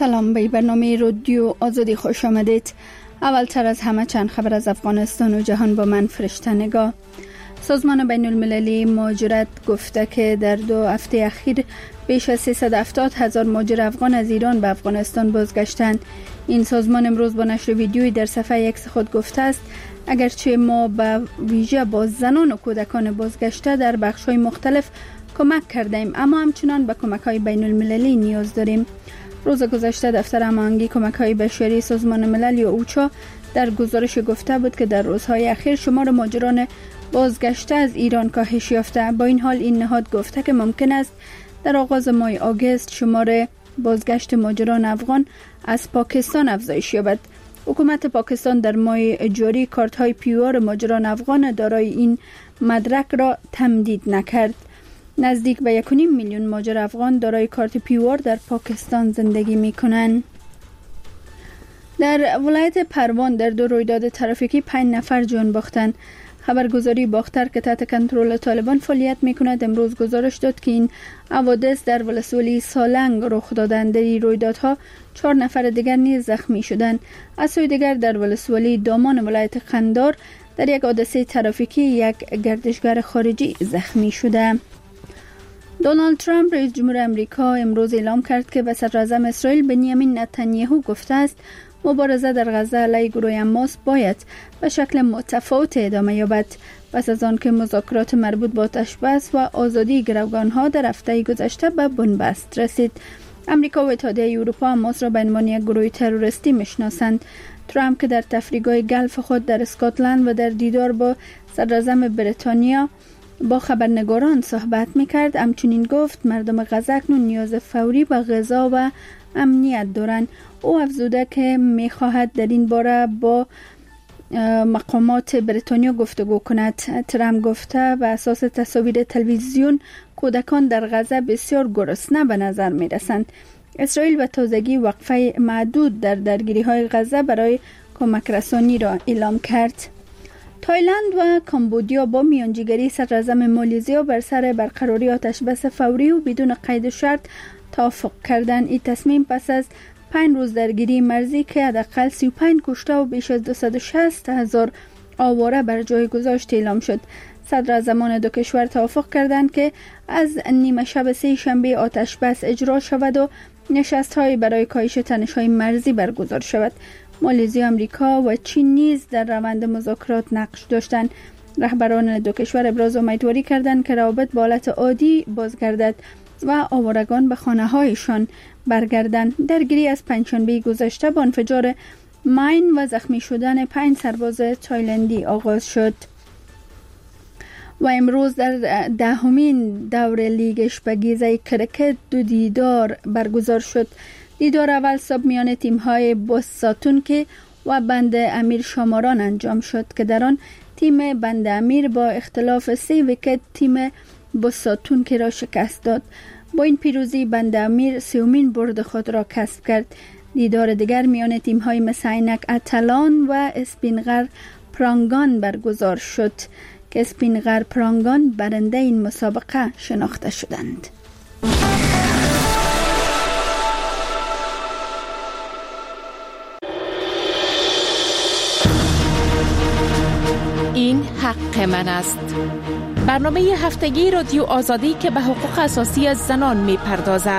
سلام، به برنامه رادیو آزادی خوش آمدید. اولتر از همه چند خبر از افغانستان و جهان با من فرشته نگاه. سازمان بین المللی مهاجرت گفته که در 2 هفته اخیر بیش از 370,000 مهاجر افغان از ایران به افغانستان بازگشتند. این سازمان امروز با نشر ویدیویی در صفحه ایکس خود گفته است اگرچه ما به ویژه با زنان و کودکان بازگشته در بخش‌های مختلف کمک کردیم، اما همچنان به کمک‌های بین المللی نیاز داریم. روز گذشته دفتر هماهنگی کمک‌های بشری سازمان ملل یا اوچا در گزارش گفته بود که در روزهای اخیر شمار مهاجران بازگشته از ایران کاهش یافته. با این حال این نهاد گفته که ممکن است در آغاز ماه آگوست شمار بازگشت مهاجران افغان از پاکستان افزایش یابد. حکومت پاکستان در ماه جاری کارت‌های پیوار مهاجران افغان دارای این مدرک را تمدید نکرد. نزدیک به 1.5 میلیون مهاجر افغان دارای کارت پیوار در پاکستان زندگی می‌کنند. در ولایت پروان در 2 رویداد ترافیکی 5 نفر جان باختند. خبرگزاری باختر که تحت کنترل طالبان فعالیت می‌کند امروز گزارش داد که این حوادث در ولسوالی سالنگ رخ دادند. در این رویدادها 4 نفر دیگر نیز زخمی شدند. از سوی دیگر در ولسوالی دامان ولایت قندار در یک حادثه ترافیکی یک گردشگر خارجی زخمی شده. دونالد ترامپ رئیس جمهور امریکا امروز اعلام کرد که به صدراعظم اسرائیل بنیامین نتانیاهو گفته است مبارزه در غزه علیه گروه حماس باید به شکل متفاوت ادامه یابد پس از آن که مذاکرات مربوط با آتش‌بس و آزادی گروگان‌ها در هفته گذشته به بنبست رسید. امریکا و اتحادیه اروپا حماس را به عنوان یک گروه تروریستی میشناسند. ترامپ که در تفریحگاه گلف خود در اسکاتلند و در دیدار با صدراعظم بریتانیا با خبرنگاران صحبت میکرد همچنین گفت مردم غزه اکنون نیاز فوری به غذا و امنیت دارند. او افزوده که میخواهد در این باره با مقامات بریتانیا گفتگو کند. ترامپ گفته به اساس تصاویر تلویزیون کودکان در غزه بسیار گرسنه به نظر میرسند. اسرائیل به تازگی وقفه محدود در درگیری‌های غزه برای کمک رسانی را اعلام کرد. تایلند و کامبودیا با میانجیگری صدراعظم مالزیا بر سر برقراری آتش‌بس فوری و بدون قید و شرط توافق کردند. این تصمیم پس از 5 روز درگیری مرزی که حداقل 35 کشته و بیش از 260,000 آواره بر جای گذاشت اعلام شد. صدراعظمان 2 کشور توافق کردند که از نیمه شب سه شنبه آتش‌بس اجرا شود و نشست‌های برای کاهش تنش‌های مرزی برگزار شود. مالزی، آمریکا و چین نیز در روند مذاکرات نقش داشتند. رهبران 2 کشور ابراز امیدواری کردند که روابط به حالت عادی بازگردد و آوارگان به خانه‌هایشان برگردند. درگیری از پنجشنبه گذشته با انفجار ماین و زخمی شدن 5 سرباز تایلندی آغاز شد و امروز در 10مین دور لیگ اشپگیزه کرکت 2 دیدار برگزار شد. دیدار اول صبح میان تیم‌های بوساتون که و بند امیر شاماران انجام شد که در آن تیم بند امیر با اختلاف 3 ویکت تیم بوساتون که را شکست داد. با این پیروزی بند امیر 3مین برد خود را کسب کرد. دیدار دیگر میان تیم‌های مثل عینک اتلان و اسپینغر پرانگان برگزار شد که اسپینغر پرانگان برنده این مسابقه شناخته شدند. این حق من است. برنامه هفتگی رادیو آزادی که به حقوق اساسی زنان می پردازد.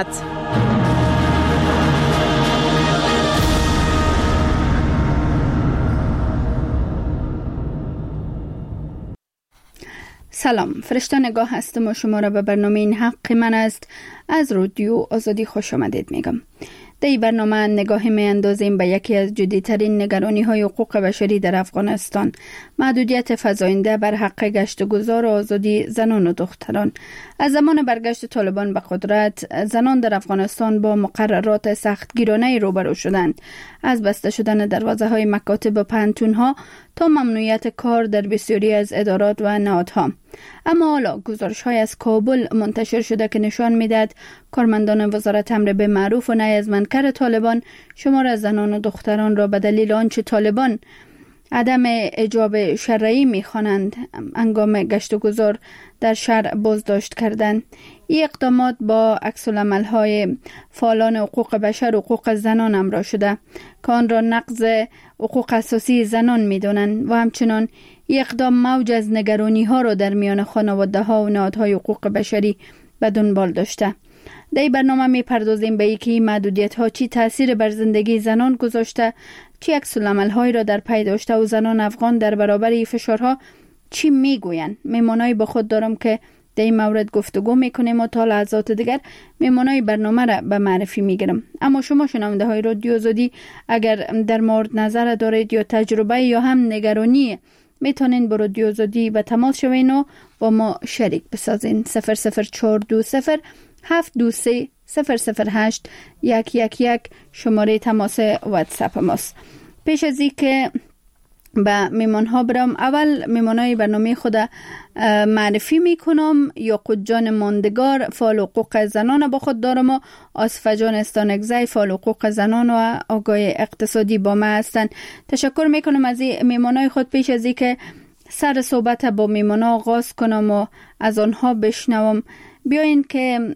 سلام، فرشته نگاه هستم و شما را به برنامه این حق من است از رادیو آزادی خوش آمدید میگم. در این برنامه نگاه می اندازیم به یکی از جدی‌ترین نگرانی‌های حقوق بشری در افغانستان، محدودیت فزاینده بر حق گشت و گذار و آزادی زنان و دختران. از زمان برگشت طالبان به قدرت، زنان در افغانستان با مقررات سختگیرانه روبرو شدند، از بسته شدن دروازه‌های مکاتب و پانتون‌ها تا ممنوعیت کار در بسیاری از ادارات و نهادها. اما حالا گزارش‌های از کابل منتشر شده که نشان می‌دهد کارمندان وزارت امر به معروف و نهی از منکر طالبان شمار از زنان و دختران را به دلیل آنچه طالبان عدم اجاب شرعی می‌خوانند هنگام گشت و گذار در شهر بازداشت کردند. این اقدامات با عکس‌العمل‌های فعالان حقوق بشر و حقوق زنان همراه شده که آن را نقض حقوق اساسی زنان می‌دانند و همچنان این اقدام موج از نگرانی‌ها را در میان خانواده‌ها و نهادهای حقوق بشری به دنبال داشته. در این برنامه می‌پردازیم به اینکه محدودیت‌ها چی تأثیر بر زندگی زنان گذاشته، چی عکس‌العمل‌هایی را در پی داشته و زنان افغان در برابر این فشارها چی میگویند. میمانایی با خود دارم که در این مورد گفتگو میکنیم و تا لحظات دیگر میمانای برنامه را به معرفی میگیرم. اما شما شنونده های رادیو آزادی اگر در مورد نظر دارید یا تجربه یا هم نگرانی میتونین با رادیو آزادی به تماس شوین و با ما شریک بسازین. 00420 723 008 111 شماره تماس واتساپ ماست. پیش از این که به میمان ها برم، اول میمان های برنامه خود معرفی میکنم. یاقوت جان ماندگار فعال حقوق زنان با خود دارم و آصفه جان استانکزی فعال حقوق زنان و آگاه اقتصادی با ما هستند. تشکر میکنم از میمان های خود. پیش از این که سر صحبت با میمان ها آغاز کنم و از آنها بشنوم، بیاین که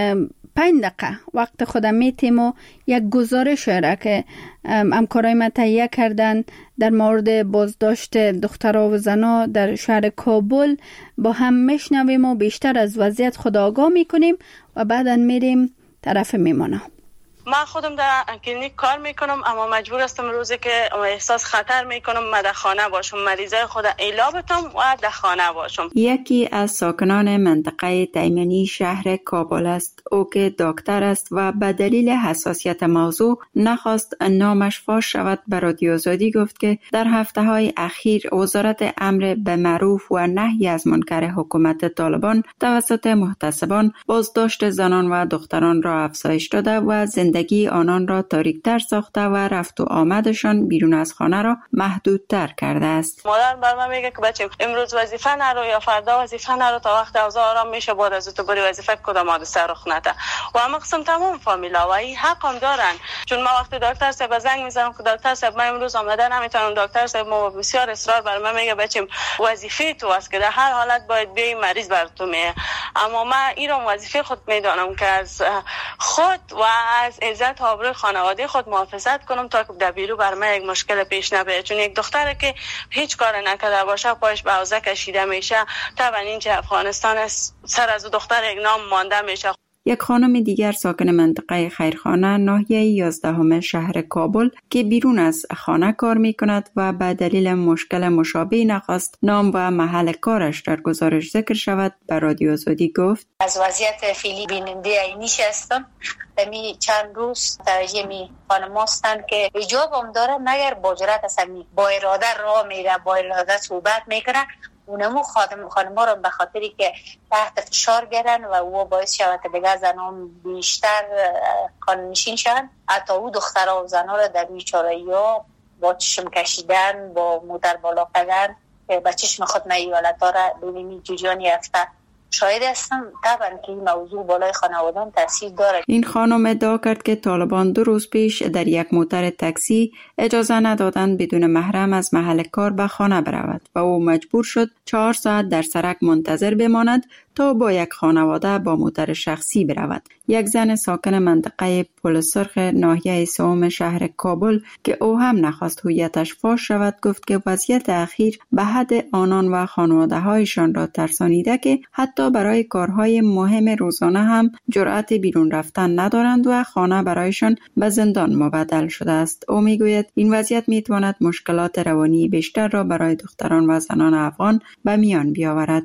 5 دقیقه وقت خودم میتیم و یک گزارش را که همکارای من تهیه کردن در مورد بازداشت دخترها و زنها در شهر کابل با هم میشنویم و بیشتر از وضعیت خود آگاه میکنیم و بعدا میریم طرف میمانه. من خودم در کلینیک کار میکنم، اما مجبور هستم روزی که احساس خطر میکنم من در خانه باشم، مریضای خود ایلا بتم و در خانه باشم. یکی از ساکنان منطقه تیمنی شهر کابل است. او که دکتر است و به دلیل حساسیت موضوع نخواست نامش فاش شود به رادیو آزادی گفت که در هفته‌های اخیر وزارت امر به معروف و نهی از منکر حکومت طالبان توسط محتسبان بازداشت زنان و دختران را افزایش داده و زندگی آنان را تاریک‌تر ساخته و رفت و آمدشان بیرون از خانه را محدودتر کرده است. مادر بر من میگه که بچه امروز وظیفه نرو یا فردا وظیفه نرو تا وقت اوضاع آرام میشه، بعد از تو بری وظیفه کدام حادثه رخ نده. و هم قسم تمام فامیلا و این حق هم دارن، چون ما وقتی دکتر صاحب زنگ میزنم که دکتر صاحب من امروز آمده نمیتونم، دکتر صاحب ما بسیار اصرار بر من میگه بچه وظیفه تو است که در هر حالت باید بیای مریض بر تو میه. اما من این رو وظیفه خود میدانم که از خود و از عزت و آبروی خانواده خود محافظت کنم تا که در بیرو بر من یک مشکل پیش نبره، چون یک دختره که هیچ کار نکرده باشه پایش به حوزه کشیده میشه. طبعا اینجا افغانستان سر از دختر یک نام مانده میشه. یک خانم دیگر ساکن منطقه خیرخانه ناحیه 11 شهر کابل که بیرون از خانه کار می کند و به دلیل مشکل مشابه نخواست نام و محل کارش در گزارش ذکر شود به رادیو آزادی گفت: از وضعیت فعلی بیننده عینیش هستم. می چند روز توجه می خانم هستند که حجاب هم داره مگر با جرأت هستن، با اراده راه میره، با اراده صحبت میکنه. اونمو خانم‌ها رو به خاطری که تحت فشار گرن و او باعث شود که دیگه زنان بیشتر قانونشین شن. حتی او دخترها و زنها رو در بیچاره‌ای‌ها با چشم کشیدن، با مادر بالا کردن به چشم خود ایالت‌ها را ببینی جوجان یافته شاید هستم. طبعا که این موضوع بالای خانوادان تاثیر داره. این خانم ادعا کرد که طالبان 2 روز پیش در یک موتر تاکسی اجازه ندادند بدون محرم از محل کار به خانه برود و او مجبور شد 4 ساعت در سرک منتظر بماند تا با یک خانواده با موتر شخصی برود. یک زن ساکن منطقه پل سرخ ناحیه 3 شهر کابل که او هم نخواست هویتش فاش شود گفت که وضعیت اخیر به حد آنان و خانواده هایشان را ترسانیده که حتی برای کارهای مهم روزانه هم جرأت بیرون رفتن ندارند و خانه برایشان به زندان مبدل شده است. او میگوید این وضعیت میتواند مشکلات روانی بیشتر را برای دختران و زنان افغان به میان بیاورد.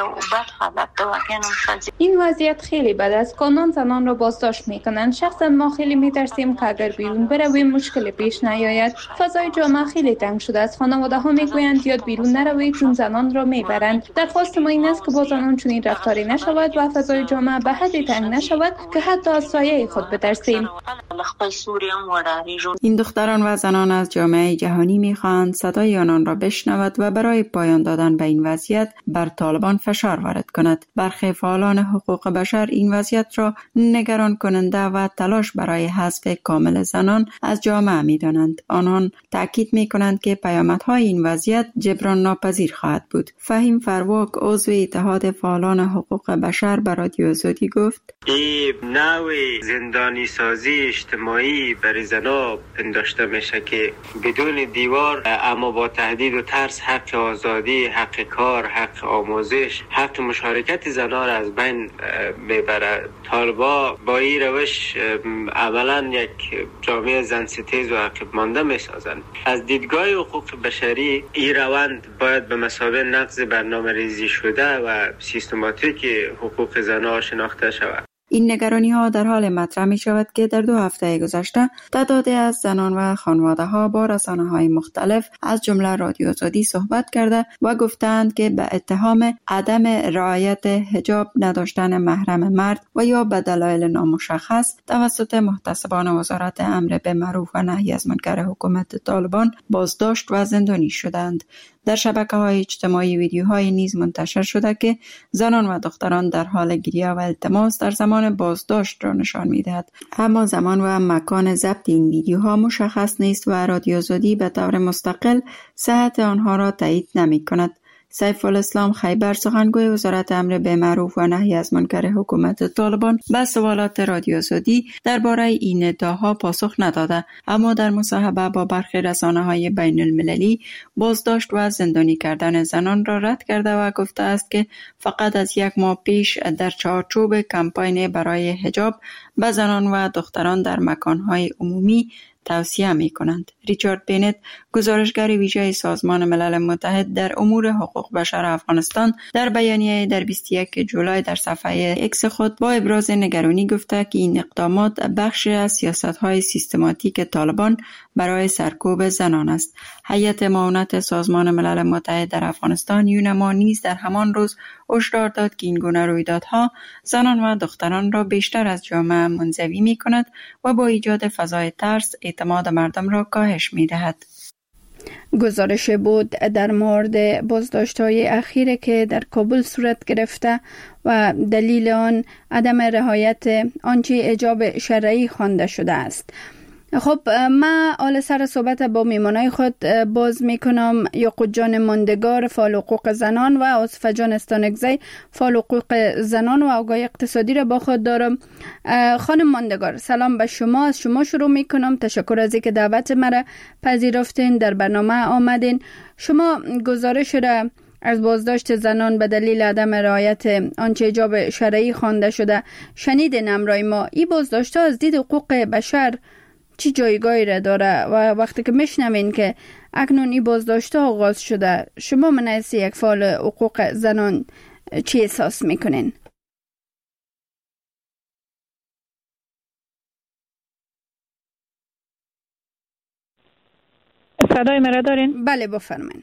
این وضعیت خیلی بد است. قانون زنان را بازداشت میکنند. شخصا ما خیلی میترسیم که اگر بیرون برویم مشکل پیش نیاید. فضای جامعه خیلی تنگ شده است. خانواده ها میگویند یاد بیرون نروید چون زنان را میبرند. درخواست ما این است که با زنان چنین چنین رفتاری نشود و فضای جامعه به حدی تنگ نشود که حتی از سایه خود بترسیم. این دختران و زنان از جامعه جهانی می‌خواهند صدای آنان را بشنود و برای پایان دادن به این وضعیت بر طالبان فشار وارد کند. برخی فعالان حقوق بشر این وضعیت را نگران کننده و تلاش برای حذف کامل زنان از جامعه می‌دانند. آنان تاکید می‌کنند که پیامدهای این وضعیت جبران ناپذیر خواهد بود. فهیم فرواک عضو اتحاد فعالان حقوق بشر به رادیو آزادی گفت: این نوع زندانی سازی اجتماعی برای زنان پنداشته میشه که بدون دیوار اما با تهدید و ترس حق آزادی، حق کار، حق آموزش، حق مشارکت زنان را از بین میبره. طالبا با این روش عملا یک جامعه زنستیز و عقب مانده میسازند. از دیدگاه حقوق بشری این روند باید به مثابه نقض برنامه‌ریزی شده و سیستماتیک حقوق زنان شناخته شود. این نگرانی ها در حال مطرح می شود که در 2 هفته گذشته تعدادی از زنان و خانواده ها با رسانه های مختلف از جمله رادیو آزادی صحبت کرده و گفتند که به اتهام عدم رعایت حجاب نداشتن محرم مرد و یا به دلایل نامشخص توسط محتسبان وزارت امر به معروف و نهی از منکر حکومت طالبان بازداشت و زندانی شدند. در شبکه‌های اجتماعی ویدیوهای نیز منتشر شده که زنان و دختران در حال گریه و التماس در زمان بازداشت را نشان می‌دهد. اما زمان و مکان ضبط این ویدیوها مشخص نیست و رادیو آزادی به طور مستقل صحت آنها را تایید نمی‌کند. سیف الاسلام خیبر سخنگوی وزارت امر به معروف و نهی از منکر حکومت طالبان به سوالات رادیو آزادی درباره این ادعاها پاسخ نداده، اما در مصاحبه با برخی رسانه‌های بین المللی بازداشت و زندانی کردن زنان را رد کرده و گفته است که فقط از 1 ماه پیش در چارچوب کمپاین برای حجاب به زنان و دختران در مکان‌های عمومی توصیه می کنند. ریچارد بینت، گزارشگر ویژه سازمان ملل متحد در امور حقوق بشر افغانستان، در بیانیه در 21 جولای در صفحه اکس خود با ابراز نگرانی گفته که این اقدامات بخشی از سیاست‌های سیستماتیک طالبان برای سرکوب زنان است. هیئت معاونت سازمان ملل متحد در افغانستان یونما نیز در همان روز هشدار داد که این گونه رویدادها زنان و دختران را بیشتر از جامعه منزوی می کند و با ایجاد فضای ترس اعتماد مردم را کاهش می دهد. گزارش بود در مورد بازداشت‌های اخیره که در کابل صورت گرفته و دلیل آن عدم رعایت آنچه حجاب شرعی خوانده شده است. خب من حال سر صحبت با میمانای خود باز میکنم. یعقوب جان ماندگار فعال حقوق زنان و آصفه جان استانکزی فعال حقوق زنان و آگاهی اقتصادی را با خود دارم. خانم ماندگار، سلام به شما. از شما شروع میکنم. تشکر از اینکه دعوت مرا پذیرفتین، در برنامه آمدین. شما گزارش را از بازداشت زنان به دلیل عدم رعایت آنچه حجاب شرعی خوانده شده شنیدین همراه ما. این بازداشت‌ها از دید حقوق بشر چی جایگاهی را داره و وقتی که میشنوین که اکنون این بازداشت‌ها آغاز شده، شما من از یک فعال حقوق زنان چی احساس میکنین؟ صدای مرا دارین؟ بله بفرمایید.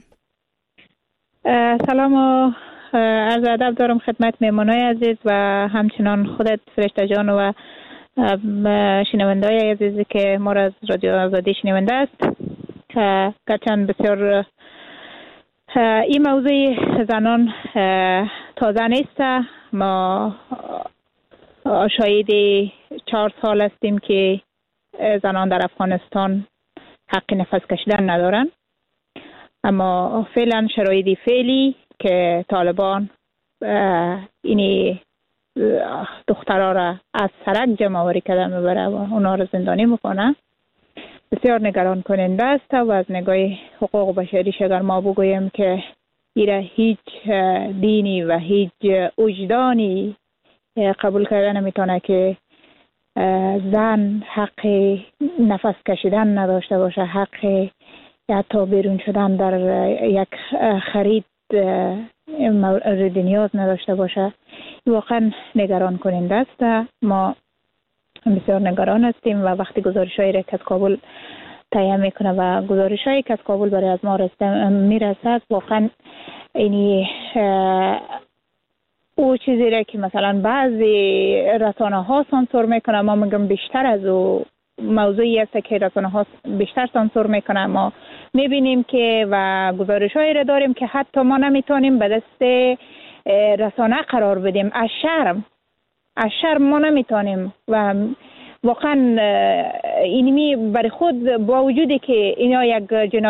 سلام و عرض ادب دارم خدمت میمانای عزیز و همچنان خودت فرشته جان و شنونده‌های عزیزی که ما را از رادیو آزادی شنونده است. گرچند بسیار این موضوع زنان تازه نیست. ما شاهد 4 سال هستیم که زنان در افغانستان حق نفس کشیدن ندارن، اما فعلا شرایط فعلی که طالبان اینی دخترها را از سرک جمع آوری کردن میبره و اونا را زندانی میکنه بسیار نگران کننده است. و از نگاه حقوق بشری اگر ما بگوییم که ایره هیچ دینی و هیچ وجدانی قبول کردن نمیتونه که زن حق نفس کشیدن نداشته باشه، حق حتی بیرون شدن در یک خرید مورد نیاز نداشته باشه. واقعا نگران کننده است. ما بسیار نگران هستیم و وقتی گزارش‌هایی را که از کابل تهیه میکنه و گزارش‌هایی که از کابل برای از ما میرسد، واقعا اینی او چیزی را که مثلا بعضی رسانه ها سانسور میکنه، ما میگم بیشتر از او موضوعی است که رسانه ها بیشتر سانسور میکنه. ما میبینیم که و گزارش هایی را داریم که حتی ما نمیتونیم به دست رسانه قرار بدیم. از شرم ما نمیتونیم و واقعا اینمی برای خود با وجودی که اینا یک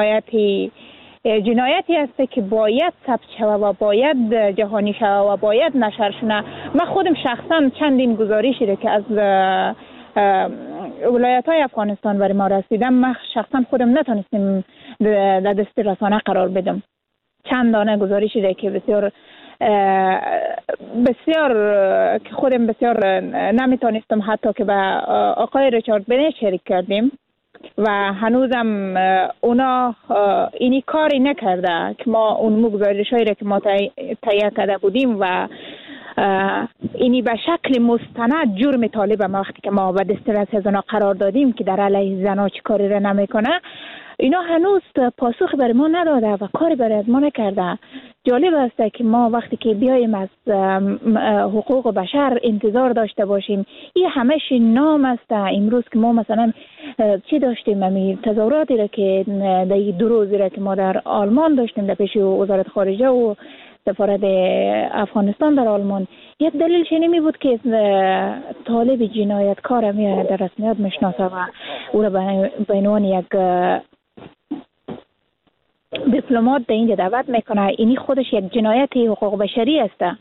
جنایتی است که باید ثبت شود و باید جهانی شود و باید نشر شود. من خودم شخصا چندین گزارشی را که از ولایت های افغانستان برای ما رسیدم، من شخصا خودم نتونستم در دست رسانه قرار بدم. چند دانه گزارشی را که بسیار که خودم بسیار نمیتونستم حتی که به آقای ریچارد بنت شریک کردیم و هنوزم اونا اینی کاری نکرده که ما اون گزارش‌هایی را که ما تهیه کرده بودیم و اینی به شکل مستند جرم طالب ما وقتی که ما به دست زنا قرار دادیم که در علیه زنا چی کاری را نمیکنه، اینا هنوز پاسخ برای ما نداده و کاری برای ما نکرده. جالب است که ما وقتی که بیایم از حقوق بشر انتظار داشته باشیم، این همش نام است. امروز که ما مثلا چی داشتیم، امی تظاهراتی را که در 2 روزی را که ما در آلمان داشتیم در پیش وزارت خارجه و سفارت افغانستان در آلمان، یک دلیلش نمی بود که طالب جنایتکار می در رسمیت میشناسه و او را به عنوان یک دیپلمات در اینجا دعوت میکنه. اینی خودش یک جنایت حقوق بشری است.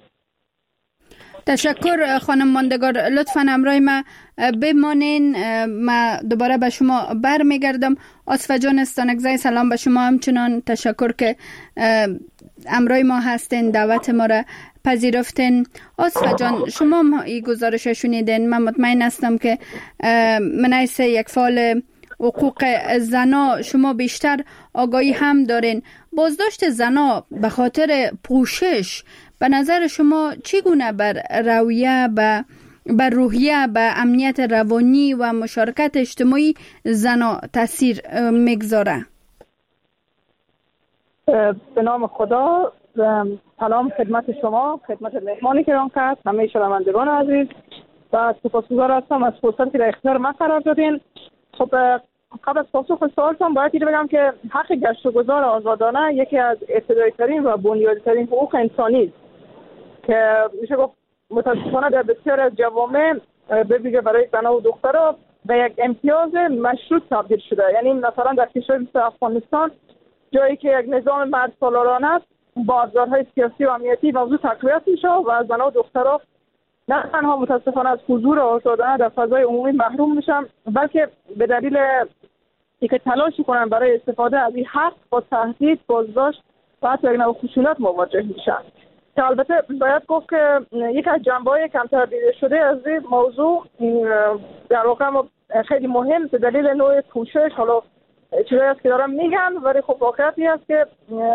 تشکر خانم ماندگار، لطفاً همراه ما بمانین. ما دوباره به شما برمیگردم. آصفه جان استانکزی، سلام به شما. همچنان تشکر که همراه ما هستین، دعوت ما را پذیرفتین. آصفه جان، شما این گزارش شنیدین. من مطمئن هستم که من حیث یک فعال حقوق زنا شما بیشتر آگاهی هم دارین. بازداشت زنا به خاطر پوشش به نظر شما چگونه بر رویه، بر روحیه، به امنیت روانی و مشارکت اجتماعی زنا تاثیر میگذاره؟ به نام خدا، سلام خدمت شما، خدمت مهمانی که ران کرد، همه شنوندگان عزیز و سپاسگزار هستم از فرصتی که اختیار من قرار دادین. خب قبل از پاسخ سوالتون باید اینو بگم که حق گشت و گذار آزادانه یکی از ابتدایی ترین و بنیادی ترین حقوق انسانی است که میشه گفت متاسفانه در بسیار از جوامع به ویژه برای زنان و دخترها به یک امتیاز مشروط تبدیل شده. یعنی مثلا در کشور مثل افغانستان، جایی که یک نظام مرد سالارانه است، با ابزارهای سیاسی و امنیتی موضوع تقویت میشه و زنان و دخترها نه تنها متاسفانه از حضور آزادانه در فضای عمومی محروم میشن، بلکه به دلیل اینکه تلاشی کنن برای استفاده از این حق با تهدید، بازداشت و حتی یک نوع خشونت مواجه میشن. که البته باید گفت که یک از جنبه‌های کمتر دیده شده از این موضوع در واقع خیلی مهم به دلیل نوع پوشش، حالا چیزایی است که دارم میگن، ولی خب واقعیتی است که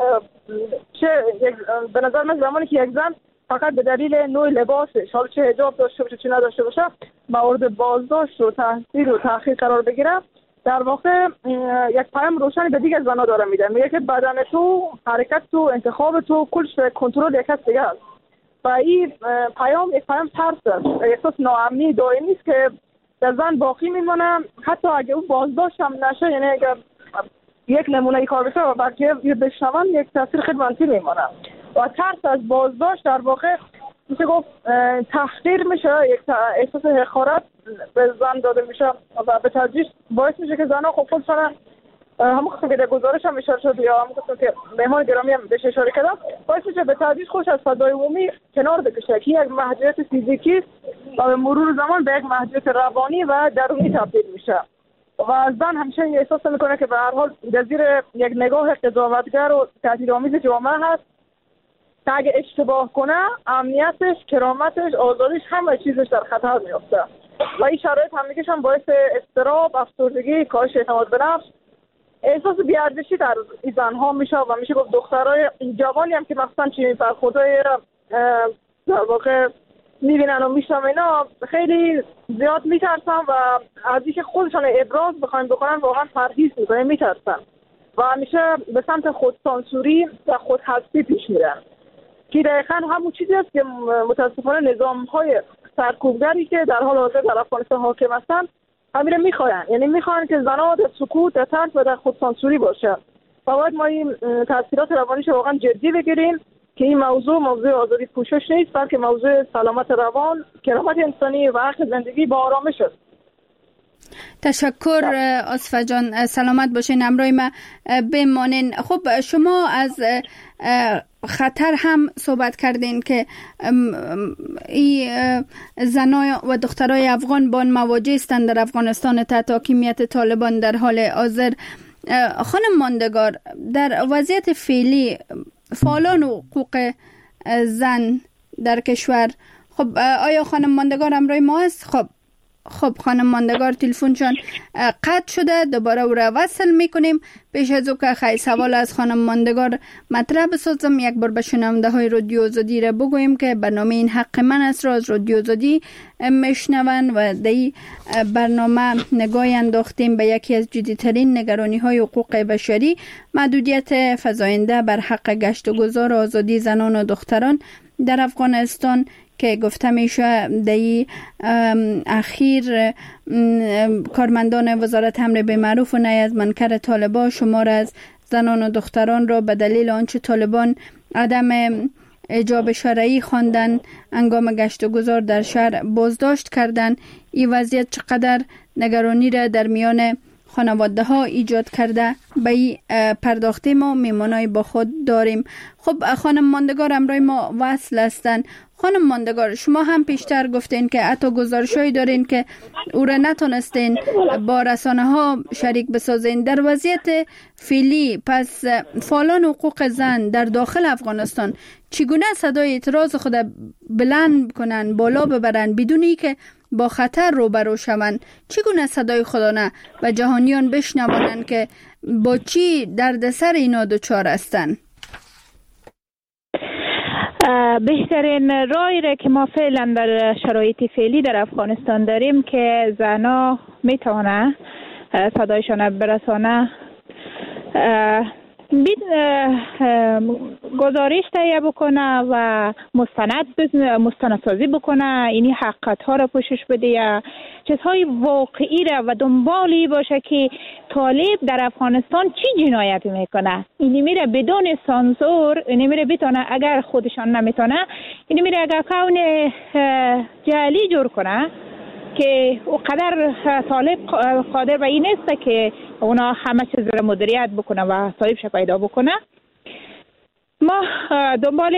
به نظر من زمانی که یک زن فقط به دلیل نوع لباسش، حالا چه حجاب داشته باشه چه نداشته باشه، مورد بازداشت و تحصیل و تأخیر قرار بگیره، در واقع یک پیام روشنی به دیگر زنها داره میده. میگه که بدن تو، حرکت تو، انتخاب تو کلش به کنترل یک کس دیگه است و این پیام یک پیام ترس است، احساس ناامنی دائمی است که در زن باقی میمونه حتی اگه او بازداشت هم نشه. یعنی اگر یک نمونه ای کار بشه و بقیه بشنون، یک تاثیر خیلی منفی میمونه و ترس از بازداشت در واقع میشه گفت تحقیر میشه، یک احساس حقارت به زن داده میشه و به تدریج باعث میشه که زنها خب خودشان همون قسم که در گزارش هم اشاره شد یا همون قسم که مهمان گرامی هم بهش اشاره کردم، باعث میشه به تدریج خودش از فضای عمومی کنار بکشه که یک محدودیت فیزیکی و به مرور زمان به یک محدودیت روانی و درونی تبدیل میشه و زن همیشه احساس میکنه که به هر حال در زیر یک نگاه قضاوتگر و تهدیدآمیز جامعه هست که اگه اشتباه کنه امنیتش، کرامتش، آزادیش، همه چیزش در خطر میفته و این شرایط همگیش هم باعث اضطراب، افسردگی، کاهش اعتماد به نفس، احساس بی‌ارزشی در این زنها میشه و میشه گفت دخترای جوانی هم که مثلا چنین برخوردهای در واقع میبینن و میشنون اینا خیلی زیاد میترسن و از اینکه خودشان ابراز بکنن واقعا پرهیز میکنن، میترسن و همیشه به سمت خودسانسوری و خودحذفی پیش میرن که دقیقاً همون چیزی است که متاسفانه نظام‌های سرکوبگری که در حال حاضر در افغانستان حاکم هستند همین میخواین، یعنی میخواین که زنان در سکوت، در ترس و در خودسانسوری باشه. و باید ما این تاثیرات روانیش واقعا جدی بگیریم که این موضوع آزادی پوشش نیست، بلکه موضوع سلامت روان، کرامت انسانی و حق زندگی با آرامش است. تشکر آصفه جان، سلامت باشین، همراه ما بمانین. خب شما از خطر هم صحبت کردین که این زنای و دخترای افغان با مواجه هستند در افغانستان تحت حاکمیت طالبان در حال حاضر. خانم ماندگار، در وضعیت فعلی فعالان حقوق زن در کشور، خب آیا خانم ماندگار همراه ما است؟ خب خانم ماندگار تلفنشان قطع شده، دوباره او را وصل میکنیم. پیش از او که خیلی سوال از خانم ماندگار مطرح بسازم، یک بار به شنونده های رادیو آزادی را بگویم که برنامه این حق من است را از رادیو آزادی میشنون و در این برنامه نگاهی انداختیم به یکی از جدیترین نگرانی های حقوق بشری، محدودیت فزاینده بر حق گشت و گذار آزادی زنان و دختران در افغانستان که گفته میشه در اخیر کارمندان وزارت امر بالمعروف و نهی از منکر طالبان شمار از زنان و دختران را به دلیل آنچه طالبان عدم اجاب شرعی خواندن هنگام گشت و گذار در شهر بازداشت کردند. این وضعیت چقدر نگرانی را در میان خانواده ها ایجاد کرده به این پرداخته ما میمانای با خود داریم. خب خانم ماندگار همراه ما وصل هستند. خانم ماندگار، شما هم پیشتر گفتین که حتی گزارشایی دارین که او را نتونستین با رسانه ها شریک بسازین. در وضعیت فعلی پس فعالان حقوق زن در داخل افغانستان چگونه صدای اعتراض خود بلند کنن، بالا ببرن بدون اینکه با خطر روبرو شوند؟ چگونه صدای خودانه و جهانیان بشنوانند که با چی دردسر اینا دچار هستند؟ بهترین راهی را که ما فعلا در شرایط فعلی در افغانستان داریم که زنها میتونه صدایشان برسانه، گزارش تهیه بکنه و مستندسازی بکنه، اینی حقیقت ها را پوشش بده یا چیزهای واقعی را و دنبالی باشه که طالب در افغانستان چی جنایتی میکنه. اینی میره بدون سانسور، اینی میره بتونه اگر خودشان نمیتونه، اینی میره اگر کون جعلی جور کنه که اونقدر طالب قادر به این نیست که اونا همه چیز را مدیریت بکنه و صاحبش پیدا بکنه. ما دنبال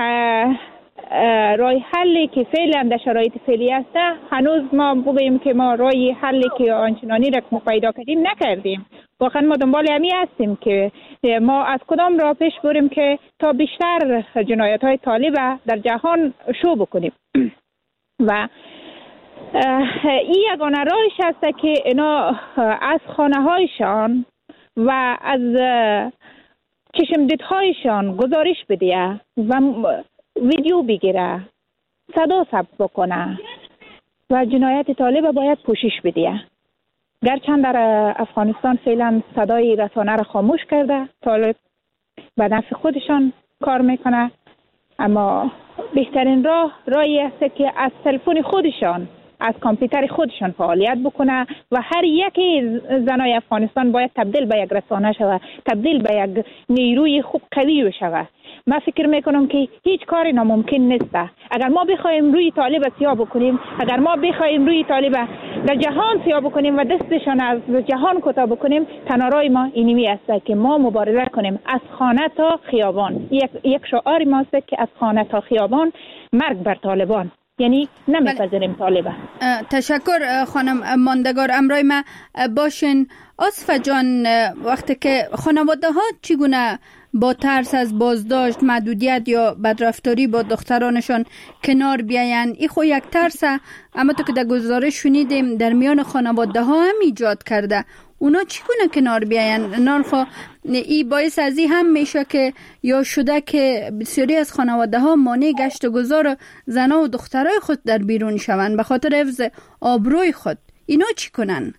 راه حلی که فعلا در شرایط فعلی است، هنوز ما بگوییم که ما راه حلی که آنچنانی را ما پیدا کردیم نکردیم. واقعا ما دنبال همی هستیم که ما از کدام راه پیش بریم که تا بیشتر جنایت های طالب در جهان شو بکنیم و این یگانه راهش هست که اینا از خانه هایشان و از چشمدیدهایشان گزارش بده و ویدیو بگیره، صدا ثبت بکنه و جنایت طالب باید پوشش بده. گرچند در افغانستان فعلا صدای رسانه را خاموش کرده، طالب به نفع خودشان کار میکنه، اما بهترین راهی است که از تلفن خودشان، از کامپیوتر خودشان فعالیت بکنه و هر یکی زنای افغانستان باید تبدیل به یک رسانه شود، تبدیل به یک نیروی خوب قوی شود. من فکر میکنم که هیچ کاری ناممکن نیست. اگر ما بخوایم روی طالب سیاه بکنیم، اگر ما بخوایم روی طالب در جهان سیاه بکنیم و دستشان از جهان کوتاه بکنیم، تنها راه ما اینمی است که ما مبارزه کنیم از خانه تا خیابان. یک شعار ماست که از خانه تا خیابان، مرگ بر طالبان، یعنی نمیپذیریم طالبان. تشکر خانم ماندگار، امرای ما باشین. آصفه جان، وقتی که خانواده ها چگونه با ترس از بازداشت، محدودیت یا بدرفتاری با دخترانشان کنار بیاین، این خو یک ترس، اما تو که در گزارش شنیدیم در میان خانواده ها هم ایجاد کرده. اونا چگونه کنار بیاین؟ نانخوا این باعث از این هم میشه که یا شده که بسیاری از خانواده ها مانع گشت و گذار زنها و دخترای خود در بیرون شوند به خاطر حفظ آبروی خود. اینا چی کنن؟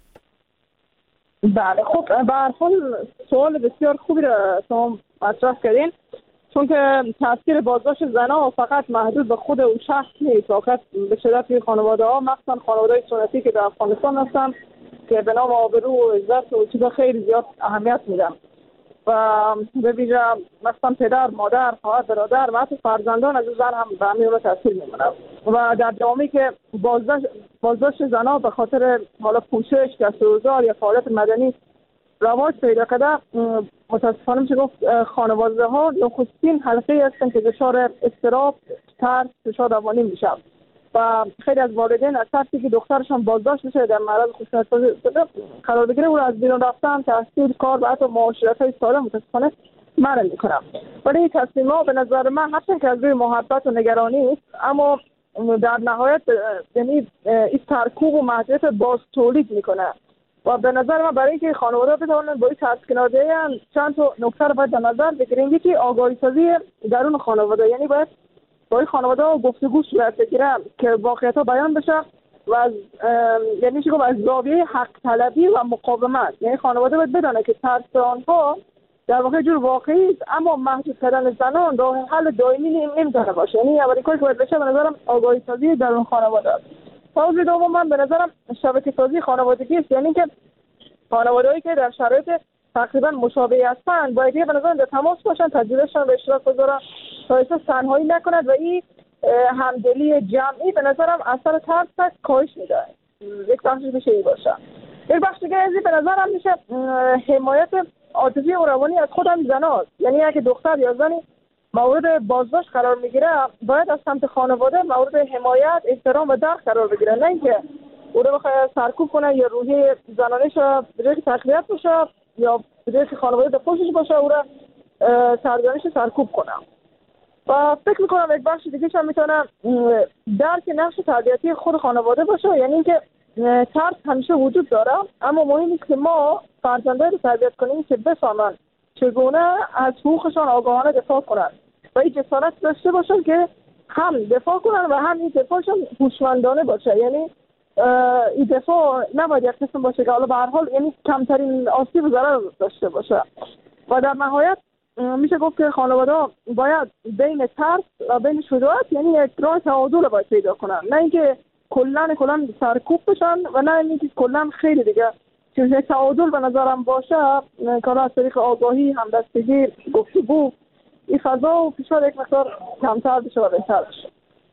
بله، خب به هر حال سوال بسیار خوبی را شما مطرح کردین. چون که تاثیر بازداشت زنها فقط محدود به خود اون شخص نیست، فقط به شدت خانواده ها، مخصوصا خانواده سنتی که در افغانستان هستن که به نام آبرو و عزت و چیزا خیلی زیاد اهمیت میدن و به ویژه مثلا پدر، مادر، خواهر، برادر و حتی فرزندان از زن هم به همین تاثیر میمونه و در جامعه‌ای که بازداشت زنها به خاطر حالا پوشش، کسب‌وکار یا فعالیت مدنی رواج پیدا کرده، متاسفانه میشه گفت خانواده ها نخستین حلقه هستن که دچار اضطراب، ترس، فشار روانی میشن و خیلی از والدین از ترسی که دخترشان بازداشت بشه در معرض خشونت قرار بگیره او از بیرون رفتن، تحصیل، کار و حتی معاشرت‌های سالم متاسفانه منع میکنن. ولی این تصمیم‌ها به نظر من هرچند که از روی محبت و نگرانی است، اما در نهایت یعنی این ترکوب و محدودیت باز تولید میکنه و به نظر من برای اینکه خانواده بتوانند با این ترس کنار بیان چند تا نکته رو باید در نظر بگیریم. یکی آگاهی سازی درون خانواده، یعنی باید با این خانواده گفتگو صورت بگیره که واقعیت‌ها بیان بشه و از یعنی چی گفت از زاویه حق طلبی و مقاومت، یعنی خانواده باید بدونه که ترس آنها در واقع جور واقعی است، اما محدود کردن زنان راه حل دائمی نمیتونه باشه. یعنی اولین کاری که باید بشه به نظرم آگاهی سازی درون خانواده است. موضوع دوم من به نظرم شبکه سازی خانوادگی است، یعنی که خانواده‌ای که در شرایط تقریبا مشابه هستند باید به نظرم در تماس باشن، تجربهشون به اشتراک بذارن تا احساس تنهایی نکنند و این همدلی جمعی به نظرم اثر ترس کاهش میده. یک بخشش میشه این باشه. یک بخش دیگه از این به نظرم میشه حمایت عاطفی و روانی از خود هم زناست. یعنی اگه دختر یا زنی مورد بازداشت قرار میگیره باید از سمت خانواده مورد حمایت، احترام و درک قرار بگیره، نه اینکه او رو بخواد سرکوب کنه یا روحیه زنانش به جای که تقویت بشه یا به جای که خانواده در پشتش باشه او رو سرزنش سرکوب کنه. و فکر میکنم یک بخش دیگه هم میتونه درک نقش تربیتی خود خانواده باشه، یعنی اینکه ترس همیشه وجود داره، اما مهم است که ما فرزندان رو تربیت کنیم که بفهمن چگونه از حقوقشان آگاهانه دفاع کنن و این جسارت داشته باشن که هم دفاع کنن و هم این دفاعشان هوشمندانه باشه. یعنی این دفاع نباید یک قسم باشه که حالا به هر حال یعنی کمترین آسیب و ضرر داشته باشه و در نهایت میشه گفت که خانواده باید بین ترس و بین شجاعت یعنی یک راه تعادل باید پیدا کنن، نه اینکه کلا سرکوب بشن و نه اینکه کلا خیلی دیگه چون یک تعادل به نظرم باشه کار از طریق آگاهی، همدستگی، گفتگو این فضا و فشار یک مقدار کمتر بشه و بهتر بشه.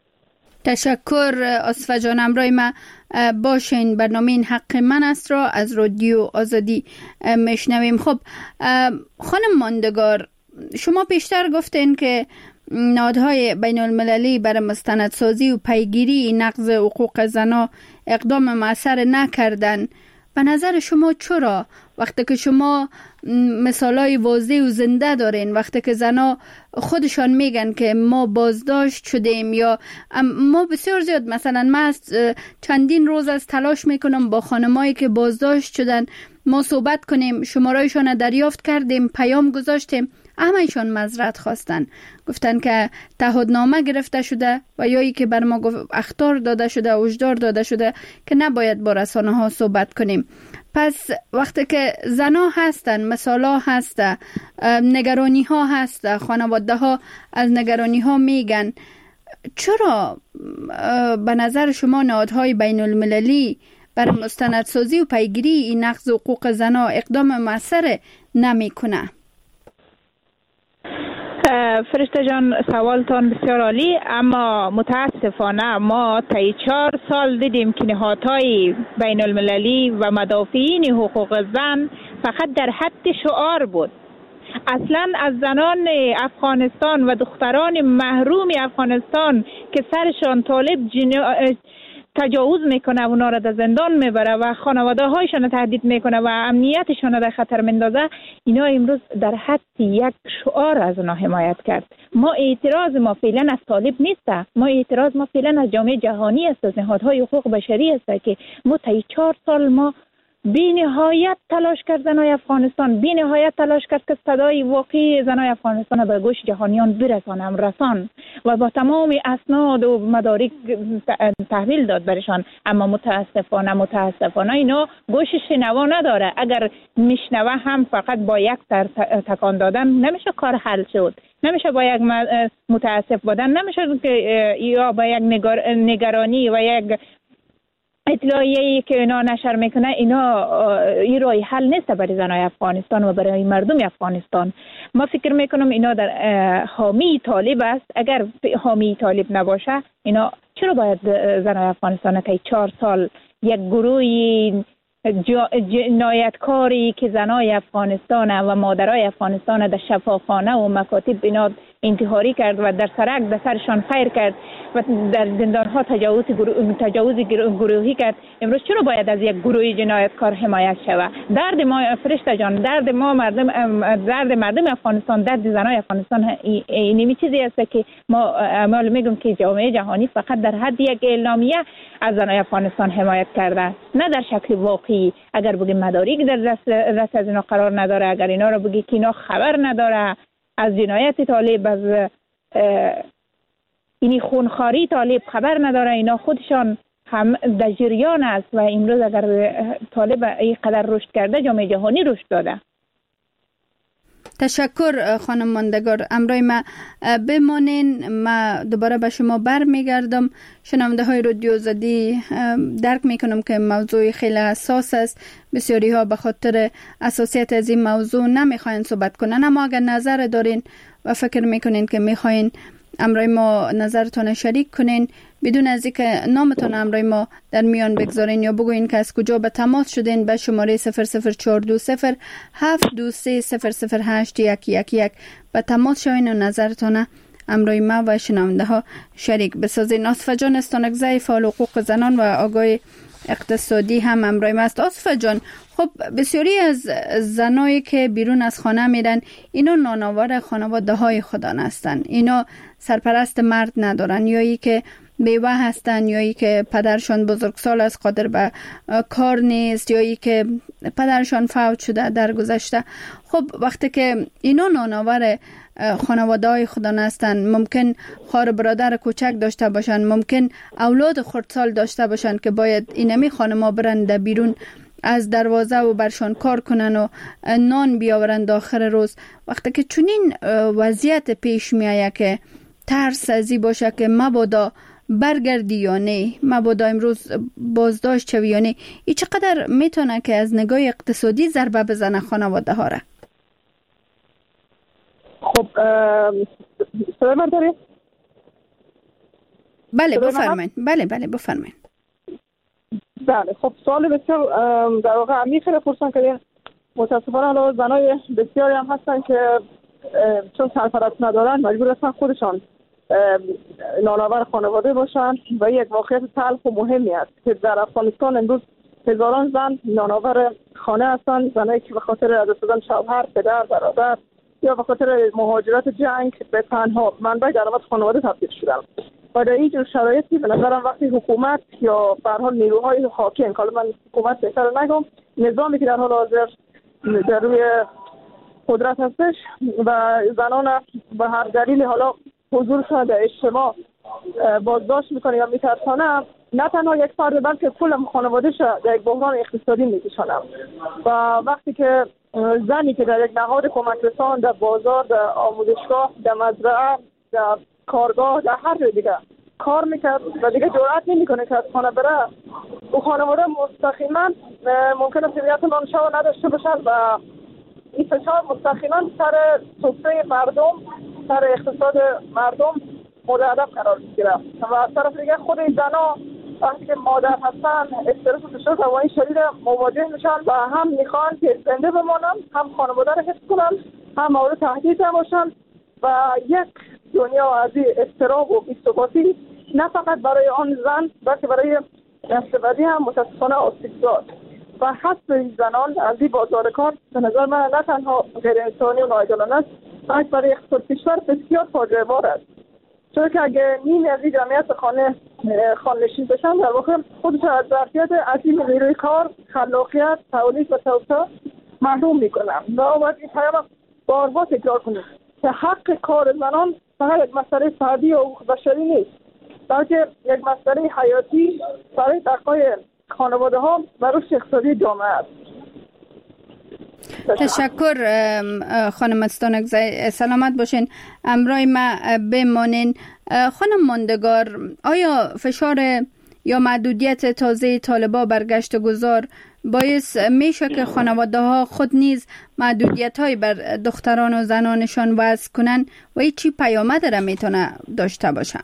تشکر آصفه جان. همراه ما باشین. برنامه این حق من است را از رادیو آزادی میشنویم. خب خانم ماندگار، شما پیشتر گفتین که نهادهای بین المللی برای مستندسازی و پیگیری نقض حقوق زنان اقدام مؤثر نکردن. به نظر شما چرا وقتی که شما مثالای واضح و زنده دارین، وقتی که زنا خودشان میگن که ما بازداشت شدیم یا ما بسیار زیاد مثلا ما چندین روز از تلاش میکنم با خانمایی که بازداشت شدن ما صحبت کنیم، شمارهایشان دریافت کردیم، پیام گذاشتیم، همه‌شان معذرت خواستن، گفتن که تعهدنامه گرفته شده و یا ای که بر ما اخطار داده شده، هشدار داده شده که نباید با رسانه ها صحبت کنیم. پس وقتی که زنا هستن، مثالا هسته، نگرانی ها هسته، خانواده ها از نگرانی ها میگن، چرا به نظر شما نهادهای بین المللی برای مستندسازی و پیگیری این نقض حقوق زنا اقدام مؤثر نمیکنه؟ فرشته جان سوالتان بسیار عالی، اما متاسفانه ما طی 4 سال دیدیم که نهادهای بین المللی و مدافعین حقوق زن فقط در حد شعار بود. اصلا از زنان افغانستان و دختران محروم افغانستان که سرشان طالب تجاوز میکنه و اونا را در زندان میبره و خانواده هایشان تهدید میکنه و امنیتشان را در خطر میندازه، اینا امروز در حد یک شعار از اونا حمایت کرد. ما اعتراض ما فعلا از طالب نیسته، ما اعتراض ما فعلا از جامعه جهانی است، از نهادهای حقوق بشری است که ما طی 4 سال ما بی نهایت تلاش کرد زنای افغانستان، بی نهایت تلاش کرد که صدای واقعی زنای افغانستان به گوش جهانیان برسانم رسان و با تمام اسناد و مدارک تحویل داد برشان، اما متاسفانه اینا گوش شنوا نداره. اگر میشنوه هم فقط با یک تکان دادن نمیشه کار حل شد. نمیشه با یک متاسف بودن، نمیشه که یا با یک نگرانی و یک اطلاعیه‌ای که اینا نشر میکنه این راه حل نیست برای زنای افغانستان و برای مردم افغانستان. ما فکر میکنم اینا در حامی طالب است. اگر حامی طالب نباشه اینا چرا باید زنای افغانستان که 4 سال یک گروهی جنایتکاری که زنای افغانستان و مادرای افغانستان در شفاخانه و مکاتب اینا انتحاری کرد و در سرک در سرشان فیر کرد و در زندانها تجاوز گروهی کرد، امروز چرا باید از یک گروه جنایتکار حمایت شود؟ درد ما فرشته جان، درد ما مردم افغانستان، درد زنای افغانستان اینمی چیزی است که ما میگم که جامعه جهانی فقط در حد یک اعلامیه از زنای افغانستان حمایت کرده، نه در شکل واقعی. اگر بگی مدارک در دست از اینا قرار نداره، اگر اینا رو بگی که اینا خبر نداره از جنایت طالب، از اینی خونخواری طالب خبر نداره، اینا خودشان هم در جریان است و امروز اگر طالب اینقدر رشد کرده جامعه جهانی رشد داده. تشکر خانم ماندگار. امروز ما بمانین، ما دوباره به شما برمیگردم. شنونده های رادیو آزادی درک میکنم که موضوع خیلی حساس است، بسیاری ها به خاطر حساسیت از این موضوع نمیخواین صحبت کنن، اما اگر نظر دارین و فکر میکنین که میخواین امروز ما نظرتون شریک کنین بدون از اینکه نامتون امروز ما در میان بگذارین یا بگوین که از کجا به تماس شدین، به شماره 00420 به تماس شوین و نظرتون امروز ما و شنونده ها شریک بسازین. آصفه جان استانکزی، فعال حقوق زنان و آگاه اقتصادی هم امروز ما است. آصفه جان، خب بسیاری از زنایی که بیرون از خانه میرن اینا نانآور خانواده های خودان هستن، اینا سرپرست مرد ندارن، یا ای که بیوه هستن، یا ای که پدرشان بزرگسال است قادر به کار نیست، یا ای که پدرشان فوت شده در گذشته. خب وقتی که اینا نانآور خانواده های خودان هستن، ممکن خواهر برادر کوچک داشته باشن، ممکن اولاد خردسال داشته باشن که باید اینمی خانما برن در بیرون از دروازه و برشان کار کنن و نان بیاورند آخر روز. وقتی که چنین وضعیت پیش میآید که ترس ازی باشه که مبادا برگردی یا نه، مبادا امروز بازداشت شوی یا نه، ای چقدر میتونه که از نگاه اقتصادی ضربه بزنه خانواده ها را؟ خب صدای من داری؟ بله بفرمایید. بله بفرمایید. بله خب سوال بسیار در واقع عمیق خیلی پرسان کردین. متاسفانه حالا زنای بسیاری هم هستن که چون سرپرست ندارن مجبور هستن خودشان نانآور خانواده باشن و یک واقعیت تلخ و مهمی است که در افغانستان امروز هزاران زن نانآور خانه هستند، زنایی که به خاطر از دست دادن شوهر، پدر، برادر یا به خاطر مهاجرت جنگ به تنها منبع درآمد خانواده تبدیل شدن. و در این جور شرایطی به نظرم وقتی حکومت یا به هر حال نیروهای حاکم، حالا من حکومت بهتر نگم، نظامی که در حال حاضر در روی قدرت هستش و زنان به هر دلیل حالا حضورشان در اجتماع بازداشت میکنه یا میترسانه، نه تنها یک فرد بلکه کل خانواده‌اش در یک بحران اقتصادی میکشانه. و وقتی که زنی که در یک نهاد کمک رسان، در بازار، در آموزشگاه، در مزرعه، در کارگاه، در هر جای دیگه کار میکرد و دیگه جرئت نمیکنه که از خانه بره، او خانواده مستقیما ممکنه سریعت نانشو نداشته باشد و این فشار مستقیما سر سفره مردم، سر اقتصاد مردم مورد هدف قرار میگیره. و از طرف دیگه خود این زنا وقتی که مادر هستن استرس و فشار روانی شدید مواجه میشن و هم میخوان که زنده بمانن، هم خانواده رو حفظ کنن، هم مورد تهدید نباشن و یک دنیا از اضطراب و بی‌ثباتی نه فقط برای آن زن بلکه برای نسل بعدی هم متاسفانه آسیب زاد. و حذف این زنان از این بازار کار به نظر من نه تنها غیر انسانی و ناعادلانه است، بلکه برای اقتصاد کشور بسیار فاجعه بار است. چون که اگه نیمی از این جمعیت خانه‌نشین بشن، در واقع خودش از ظرفیت عظیم نیروی کار، خلاقیت، تولید و توسعه محروم میکنن. و باید این پیام بارها تکرار کنیم که حق کار زنان فقط یک مسئله فردی و بشری نیست، بلکه یک مسئله حیاتی برای بقای خانواده ها و رشد اقتصادی جامعه است. تشکر خانم استانکزی، سلامت باشین، امرای ما بمانین. خانم ماندگار، آیا فشار یا محدودیت تازه طالبا بر گشت و گذار باعث میشه که خانواده ها خود نیز محدودیت های بر دختران و زنانشان وضع کنن و چی پیامد را میتونه داشته باشه؟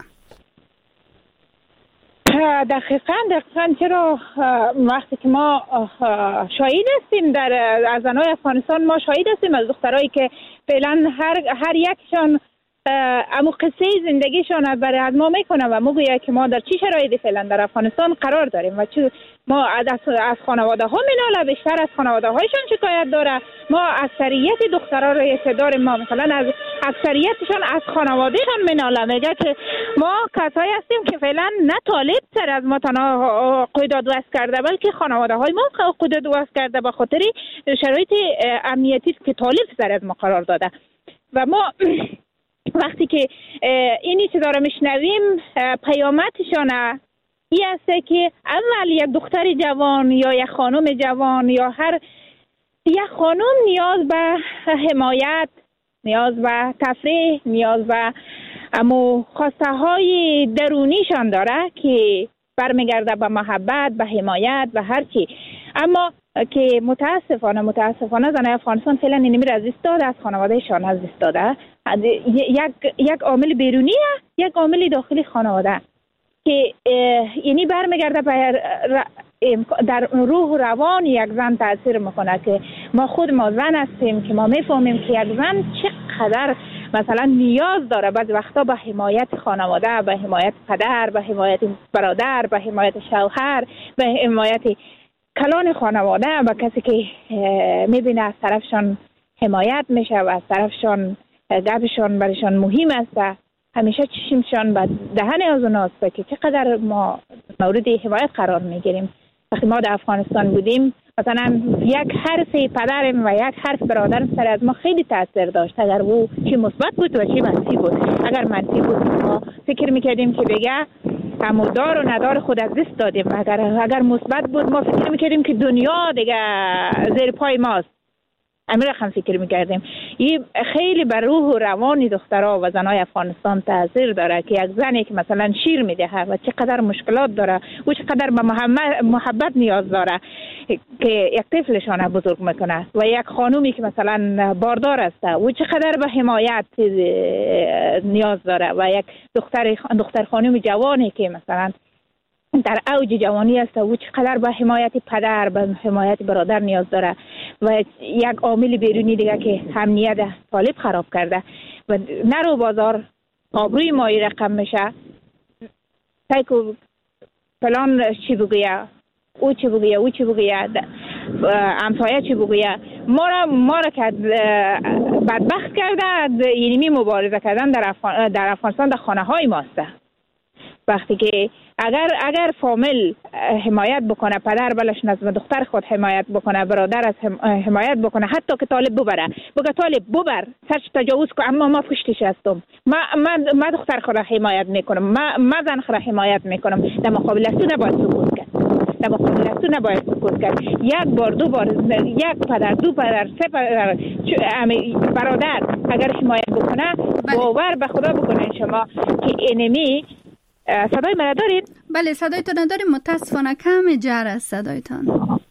دقیقاً چرا وقتی که ما شاهد هستیم در زنای افغانستان، ما شاهد هستیم از دخترایی که فعلا هر یکشان اما قصه زندگیشان برای از ما میکنه و میگوید که ما در چی شرایطی فعلا در افغانستان قرار داریم و ما از خانواده ها میناله، بیشتر از خانواده هایشان شکایت داره. ما اکثریت دخترها رو که داریم، ما مثلا از اکثریتشان از خانوادهشان میناله، میگه که ما کسایی هستیم که فعلا نه طالب سر از ما تنها قیداد وصل کرده، بلکه خانواده های ما قیداد وصل کرده به خاطر شرایط امنیتی که طالب سر از ما قرار داده. و ما وقتی که اینی چیزا رو میشنویم، پیامدشان این است که اول یک دختر جوان یا یک خانم جوان یا یک خانم نیاز به حمایت، نیاز به تفریح، نیاز به خواسته های درونیشان داره که برمیگرده به محبت، به حمایت، به هر چی. اما که متاسفانه زنای افغانستان فعلا اینمی را از دست داده، از خانوادهشان از دست داده. یک عامل بیرونیه، یک عامل داخلی خانواده که یعنی برمیگرده در روح و روان یک زن تاثیر میکنه که ما زن هستیم که ما میفهمیم که یک زن چقدر مثلا نیاز داره بعضی وقتا به حمایت خانواده، به حمایت پدر، به حمایت برادر، به حمایت شوهر، به حمایت کلان خانواده، و کسی که میبینه از طرفشان حمایت میشه و از طرفشان گپشان برشان مهم است. همیشه چشمشان به دهن از اوناست که چقدر ما مورد حمایت قرار میگیریم. وقتی ما در افغانستان بودیم، مثلا یک حرف پدرم و یک حرف برادرم سر از ما خیلی تاثیر داشت، اگر او چی مثبت بود و چی منفی بود. اگر منفی بود ما فکر میکردیم که دیگه همودار و ندار خود از دست دادیم، اگر مثبت بود ما فکر میکردیم که دنیا دیگه زیر پای ماست. امیر رقم فکر میکردیم. این خیلی بر روح و روان دخترها و زنای افغانستان تاثیر داره که یک زنی که مثلا شیر میده و چقدر مشکلات داره و چقدر به محبت نیاز داره که یک طفلشان بزرگ میکنه، و یک خانومی که مثلا باردار است و چقدر به حمایت نیاز داره، و یک دختر خانوم جوانی که مثلا در اوج جوانی است و چقدر به حمایت پدر، به حمایت برادر نیاز داره. و یک عامل بیرونی دیگه که امنیت طالب خراب کرده و نرو بازار آبروی مایی رقم میشه، تایکو فلان چی بگویه، او چی بگویه، همسایه چی بگویه، ما را که بدبخت کرده. یعنی مبارزه کردن در افغانستان در خانه های ماسته. وقتی که اگر فامیل حمایت بکنه، پدر بلش از دختر خود حمایت بکنه، برادر از حمایت بکنه، حتی که طالب ببره، بگه طالب ببر، سرش تجاوز کن، اما ما پشتش هستم، ما دختر خود حمایت میکنم، ما زن خود حمایت میکنم. در مقابل از تو نباید سکوت کرد. یک بار، دو بار، یک پدر، دو پدر، سه پدر، برادر اگر حمایت بکنه، باور به خدا بکنین شما که اینمی. صدای من دارید؟ بله صدایتون نداریم، متاسفانه کم جر است صدایتان.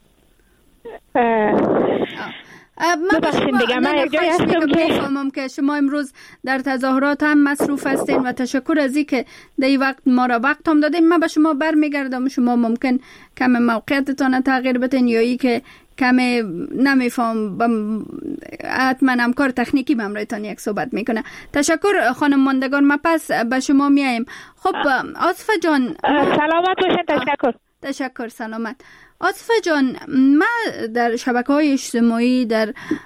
من میفهمم که شما امروز در تظاهرات هم مصروف هستین و تشکر از این که در این وقت ما را وقت هم دادیم. من به شما برمیگردم، شما ممکن کم موقعیتتان تغییر بدین یا ای که کم نمیفهم، حتما همکار تکنیکی بمرایتان یک صحبت میکنه. تشکر خانم ماندگار، ما پس به شما میاییم. خب عاطفه جان سلامت باشین. تشکر سلامت. عاطفه جان، من در شبکه‌های اجتماعی، در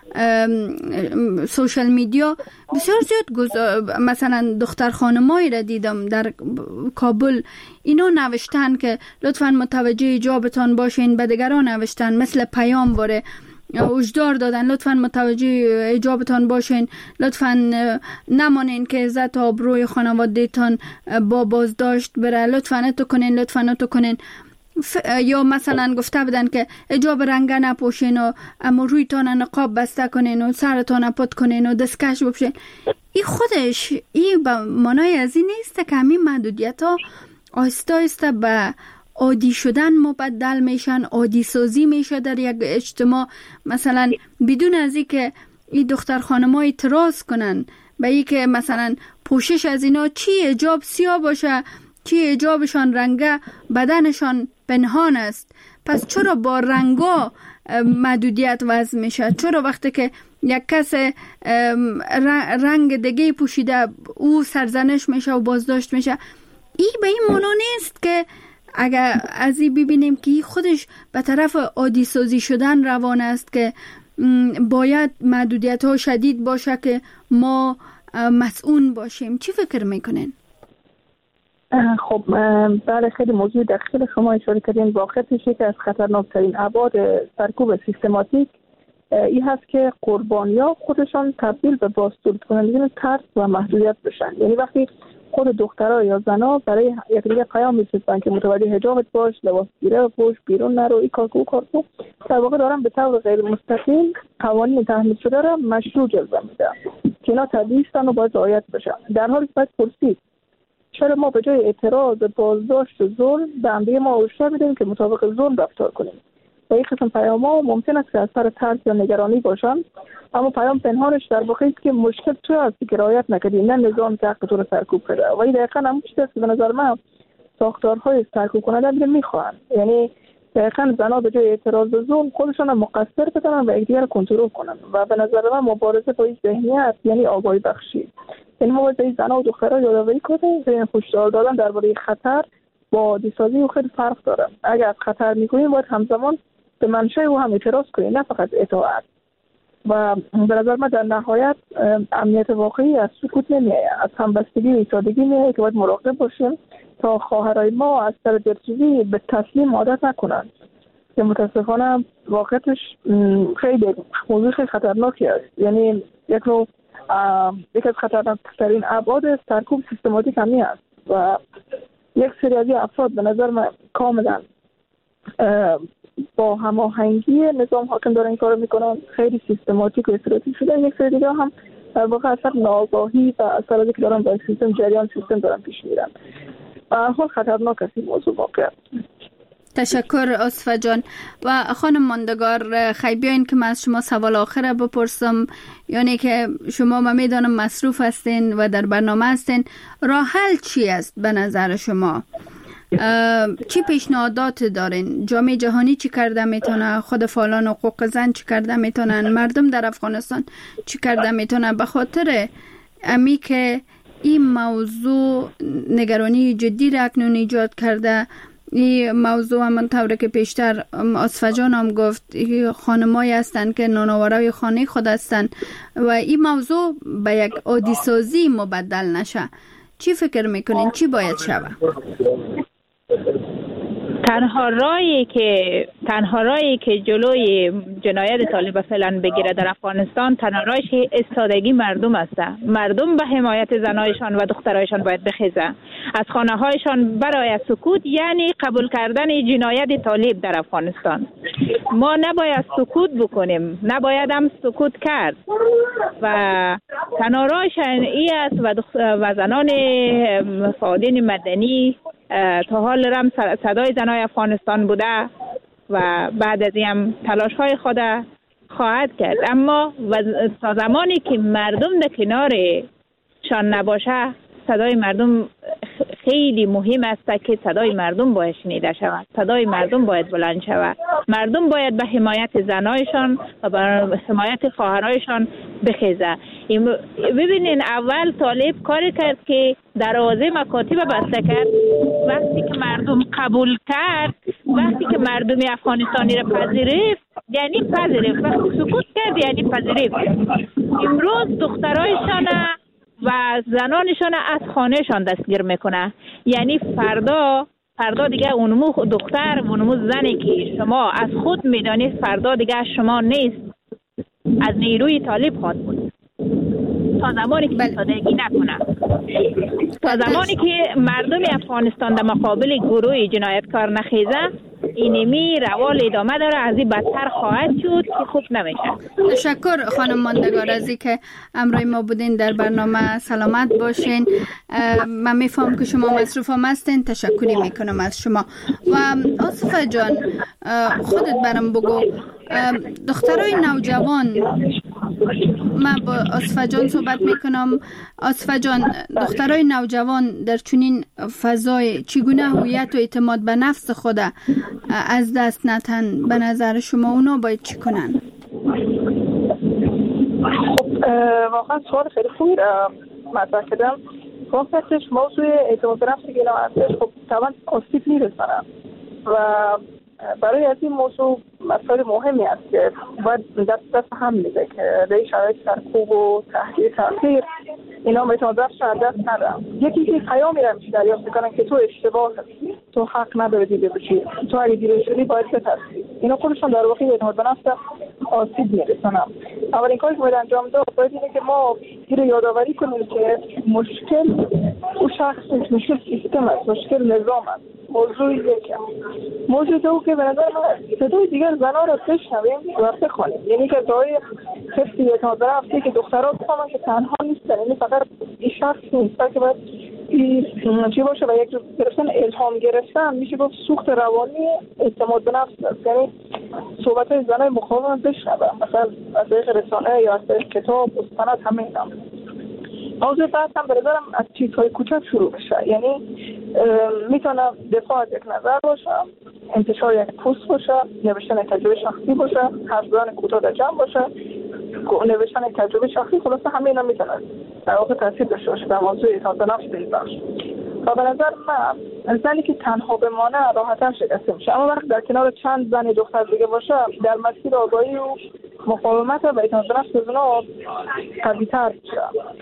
سوشال میدیا بسیار زیاد مثلا دختر خانمایی را دیدم در کابل، اینا نوشتن که لطفاً متوجه حجابتان باشین، به دیگران نوشتن مثل پیام باره هشدار دادن لطفاً متوجه حجابتان باشین، لطفاً نمانین که عزت و آبروی خانواده‌تان با بازداشت بره، لطفاً اتو کنین. یا مثلا گفته بودن که حجاب رنگه نپوشین و اما رویتان نقاب بسته کنین و سرتان پت کنین و دستکش بپوشین. این خودش این به معنای از این نیست که همین محدودیت ها آهسته آهسته به عادی شدن مبدل میشن، عادی سازی میشه در یک اجتماع، مثلا بدون از این که این دختر خانم‌ها اعتراض کنن به این که مثلا پوشش از اینا چی حجاب سیاه باشه، چی حجابشان رنگه، بدنشان پنهان است، پس چرا با رنگا محدودیت وضع میشه؟ چرا وقتی که یک کس رنگ دیگه پوشیده او سرزنش میشه و بازداشت میشه؟ این به این معنی نیست که اگر از این ببینیم که خودش به طرف عادی سازی شدن روان است که باید محدودیت ها شدید باشه که ما مسئول باشیم. چی فکر میکنین؟ خب بله، خیلی موضوع دقیق شما اشاره کردین. واقعیتش که از خطرناکترین ابعاد سرکوب سیستماتیک این هست که قربانی‌ها خودشان تبدیل به بازتولید کنندگان ترس و محدودیت بشن. یعنی وقتی خود دخترها یا زنها برای یکدیگر پیام می‌فرستن که متوجه حجابت باش، لباس گیره بپوش، بیرون نرو، این کار کو، در واقع دارن به طور غیر مستقیم قوانین تحمیل شده را مشروع جلوه میدن که اینا طبیعی هستن و باید رعایت بشن. در حالی که باید پرسید چرا ما به جای اعتراض، بازداشت و ظلم به همدیگه ما هشدار میدیم که مطابق ظلم رفتار کنیم؟ و این قسم پیام‌ها ممکن است که از سر ترس یا نگرانی باشن، اما پیام پنهانش در واقع است که مشکل تو هستی که رعایت نکردی، نه نظام که حق تو رو سرکوب کرده. و این دقیقاً همون چیزی است که به نظر من ساختارهای سرکوب کننده دیگه میخوان. یعنی دقیقاً زنها به جای اعتراض و ظلم خودشون رو مقصر بدونن و یکدیگر رو کنترل کنن. و به نظر من مبارزه با این ذهنیت یعنی آگاهی بخشی. یعنی ما باید زنها و دخترها یادآوری کنیم که هشدار دادن درباره خطر با عادی سازی و خیلی فرق داره. اگر خطر می‌کنیم باید همزمان به منشأ او هم اعتراض کنیم، نه فقط اطاعت. و به نظر من در نهایت امنیت واقعی از سکوت نمیآید، از همبستگی و ایستادگی میآید که باید مراقب باشیم تا خواهرای ما از سر دلسوزی به تسلیم عادت نکنند که متاسفانه واقعیتش خیلی موضوع خیلی خطرناکی است. یعنی یک از خطرناکترین ابعاد سرکوب سیستماتیک همین است و یک سری از افراد به نظر من کاملا با هماهنگی نظام حاکم دارن این کارو میکنن، خیلی سیستماتیک و استراتژیک شده. یک سری دیگه هم در واقع اثر ناآگاهی و اثر از اینکه دارن با سیستم جریان سیستم دارن پیش میرن. به هر حال خطرناک است این موضوع واقعا. تشکر آصفه جان. و خانم ماندگار، خیلی بیاین که من از شما سوال آخر بپرسم، یعنی که شما ما میدانم مصروف هستین و در برنامه هستین، راه حل چی است به نظر شما؟ چی پیشنهادات دارین؟ جامعه جهانی چی کرده میتونه؟ خود فعالان حقوق زن چی کرده میتونن؟ مردم در افغانستان چی کرده میتونن؟ به خاطر امی که این موضوع نگرانی جدی را اکنون ایجاد کرده. این موضوع همون طوری که پیشتر آصفه جان هم گفت، خانمایی هستن که نانآورای خانه خود هستن و این موضوع به یک عادی سازی مبدل نشه. چی فکر میکنین؟ چی باید شود؟ تنها راهی که جلوی جنایت طالب فعلا بگیره در افغانستان، تنها راهش ایستادگی مردم است. مردم به حمایت زنایشان و دخترایشان باید بخیزه، از خانه هایشان برای سکوت، یعنی قبول کردن جنایت طالب در افغانستان. ما نباید سکوت بکنیم، نباید هم سکوت کرد و تنها راهش این است و زنان فعالین مدنی تا حال رم صدای زنای افغانستان بوده و بعد از این هم تلاش های خود خواهد کرد. اما تا زمانی که مردم در کنارشان نباشه، صدای مردم خیلی مهم است که صدای مردم باید شنیده شود، صدای مردم باید بلند شود. مردم باید به حمایت زنایشان و به حمایت خواهرایشان بخیزه. ببینین اول طالب کاری کرد که دروازه مکاتب بسته کرد. وقتی که مردم قبول کرد، وقتی که مردم افغانستانی را پذیرفت یعنی پذیرفت، وقتی سکوت کرد یعنی پذیرفت. امروز دخترایشان و زنانشان از خانهشان دستگیر میکنه. یعنی فردا دیگه اونمو دختر و اونمو زنی که شما از خود میدانید فردا دیگه شما نیست، از نیروی طالب خواهد بود. تا زمانی که سادگی نکنه، تا زمانی که مردم افغانستان در مقابل گروه جنایتکار نخیزه، اینمی روال ادامه داره، از این بدتر خواهد شد که خوب نمیشه. تشکر خانم ماندگار از اینکه امروز ما بودین در برنامه. سلامت باشین. من میفهم که شما مصروف هم هستین. تشکری میکنم از شما. و آصفه جان خودت برام بگو، دخترای نوجوان، من با آصفه جان صحبت میکنم. آصفه جان، دخترای نوجوان در چنین فضای چگونه هویت و اعتماد به نفس خود از دست نتن؟ به نظر شما اونا باید چی کنن؟ واقعا سوال خیلی خوبی مطرح کردم. واقعا موضوع اعتماد به نفسی که اینا هستش، خب طبعا آسیب میرسنن و برای از این موضوع مسائل مهمی است که باید دست هم میده که در شرایط سرکوب و تحقیر اینا اعتماد به نفس از دست ندارن. یکی که پیامی را میشه دریافت میکنن که تو اشتباه هستی، تو حق نداری دیده بشی، تو اگه دیده شدی باید بترسی. اینا خودشون در واقع اعتماد به نفس آسیب میرسونن. اولین کاری که باید انجام داد باید اینه که ما این رو یادآوری کنیم که مشکل او شخص نیست، مشکل سیستم است، مشکل نظام است. موضوع یکم. موضوع دو که به نظر من صدای دیگر زنها را بشنویم و بخوانیم. یعنی که دعای حفظ اعتماد به نفس که دخترها بفهمن که تنها نیستن، یعنی فقط این شخص نیست، بلکه باید چی باشه و یک جور گرفتن الهام گرفتن میشه گفت سوخت روانی اعتماد به نفس است. یعنی صحبت های زنهای مخالفان بشنوم، مثلا از طریق رسانه یا از طریق کتاب و سند، همه اینا. موضوع بحث هم به نظرم از چیزهای کوچک شروع بشه. یعنی میتونه دفاع از یک نظر باشه، انتشار یک پست باشه، نوشتن تجربه شخصی باشه، حرف زدن کوتاه در جمع باشه، نوشتن تجربه شخصی. خلاصه همه اینا میتونه در واقع تاثیر داشته باشه در موضوع اعتماد به نفس این بخش. و به نظر من زنی که تنها بمانه راحت‌تر شکسته میشه، اما وقتی در کنار چند زن دختر دیگه باشه در مسیر آگاهی و مقاومت و اعتماد به نفس اونا قوی‌تر میشه.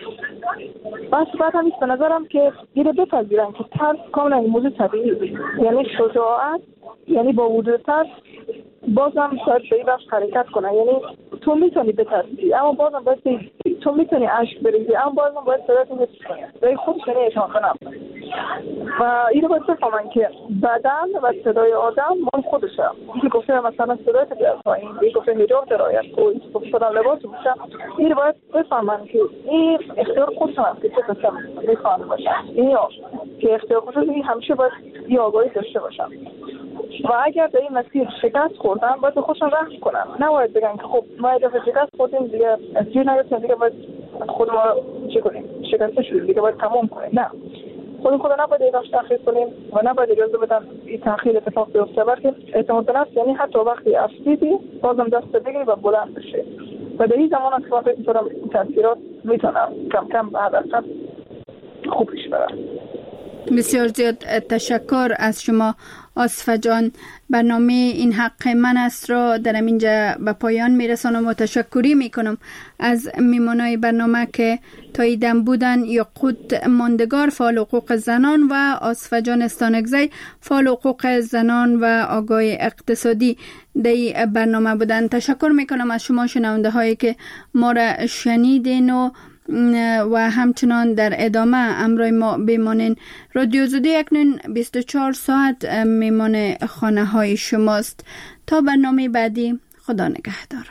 بس بعد هم به نظرم که دیگه بپذیرن که ترس کاملا این موضوع طبیعی، یعنی شجاعت، یعنی با وجود ترس بازم باید به این بخش حرکت کنن. یعنی تو میتونی بترسی اما بازم باید تو میتونی اشک بریزی اما بازم باید صدایت رو حفظ کنی. برای خودش یعنی اعتماد به نفس. و اینو باید بفهمن که بدن و صدای آدم مال خودشه. اینکه گفته مثلا صدایت بیار پایین، این گفته حجاب درایت کن، این گفته لباس بپوشن، اینو باید بفهمن که این اختیار خودشون هست که چه قسم میخوان باشن. این که اختیار خودشون همیشه باید یه آگاهی داشته باشن. و اگر در این مسیر شکست خوردن باید به خودشون رحم کنن، نباید بگن که خب ما اگه شکست خوردیم دیگه از جیر نگرفتیم، دیگه باید خود ما چی کنیم، شکسته شدیم دیگه باید تمام کنیم. نه، خود نباید ایداش تأخیر کنیم و نباید اجازه بدن این تأخیر اتفاق بیفته، بلکه اعتماد به نفس یعنی حتی وقتی افسیدی بازم دست بگیری و بلند بشی. و در این زمان هم که من فکر می‌کنم این تاثیرات میتونم کم کم به حداقل خوب پیش برن. بسیار زیاد تشکر از شما آصفه جان. برنامه این حق من است را در اینجا به پایان میرسانم و تشکری میکنم از میمانای برنامه که تاییدم بودن، یاقوت ماندگار فعال حقوق زنان و آصفه جان استانکزی فعال حقوق زنان و آگاه اقتصادی در برنامه بودن. تشکر میکنم از شما شنونده هایی که ما را شنیدین و همچنان در ادامه امروی ما بمانین. رادیو زاده اکنون 24 ساعت میمان خانه های شماست. تا برنامه بعدی، خدا نگهدار.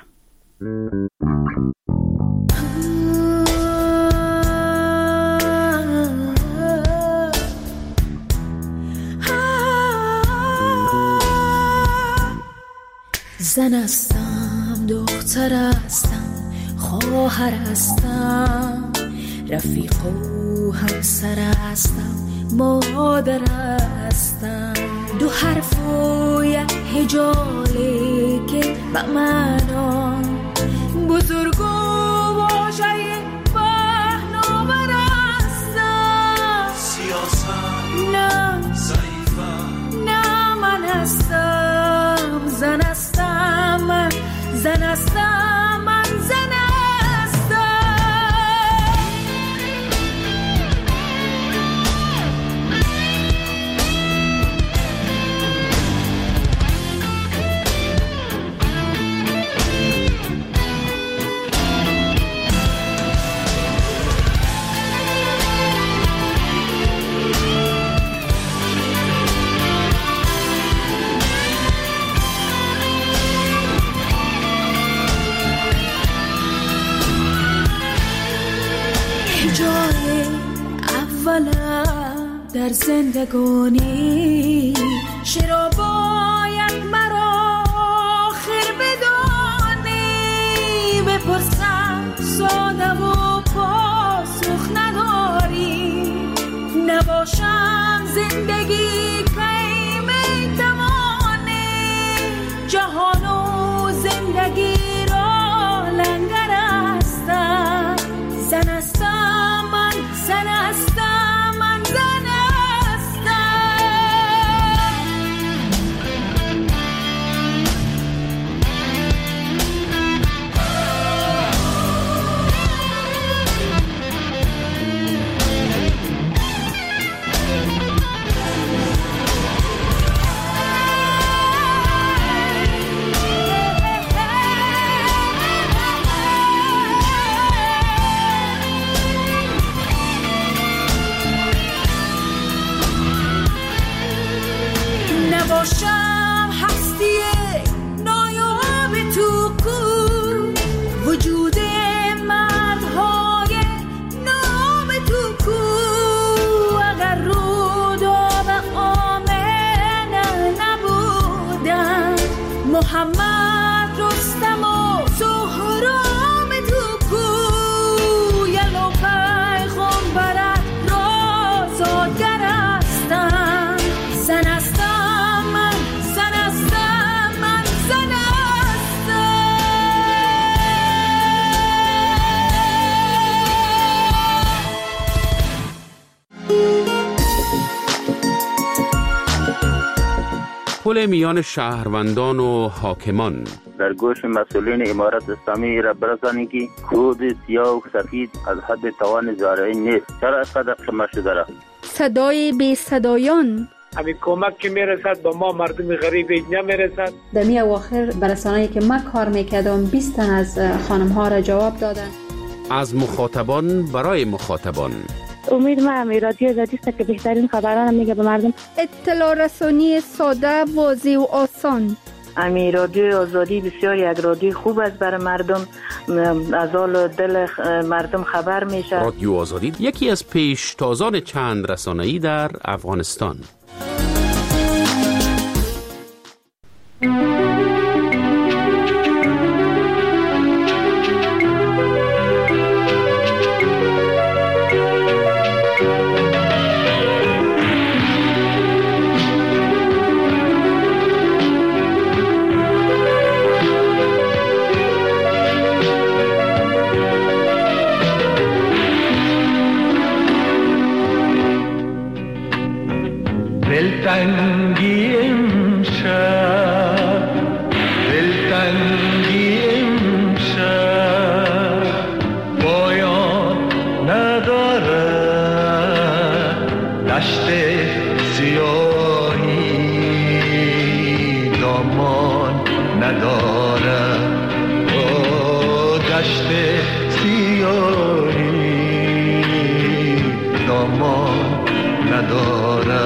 زن هستم، دختر هستم، خواهر هستم، رفیق و همسر هستم، مادر هستم. دو حرف و یک هجاله که معنا بزرگ و واژه پهناور هستم. سیاست نه ضعیفم، نه من هستم زن هستم، من زن هستم، من زن زندگانی چرا باید مرا آخر بدانی بپرسم ساده و پاسخ نداری نباشم زندگی کی میتوانی جهان و زندگی را لنگر هستم زن هستم من زن هستم من زن نباشم هستی نایاب تو کو وجود مردهای نام تو کو اگر روداب آمن نبودن محمد رستم و سهراب تو کو یلو پیغمبرت رازادگر هستن زن هستن پل میان شهروندان و حاکمان در گوش مسئولین امارت اسلامی را برسانید که کود سیاه و سفید از حد توان زارعی نیست. چرا اینقدر خمار شده را؟ صدای بی صدایان همین کمک که میرسد به ما مردم غریب نمیرسد. دمی اواخر برسانه‌ای که من کار میکردم 20 تن از خانم ها را جواب دادن. از مخاطبان برای مخاطبان امید ما همی رادیو آزادی است که بهترین خبران میگه به مردم. اطلاع رسانی ساده، واضح و آسان. امی رادیو آزادی بسیار یک رادیو خوب است برای مردم، از حال دل مردم خبر میشه. رادیو آزادی یکی از پیشتازان چند رسانه‌ای در افغانستان. دلتنگی امشب پایان نداره، دشت سیاهی دامان نداره، دشت سیاهی دامان نداره.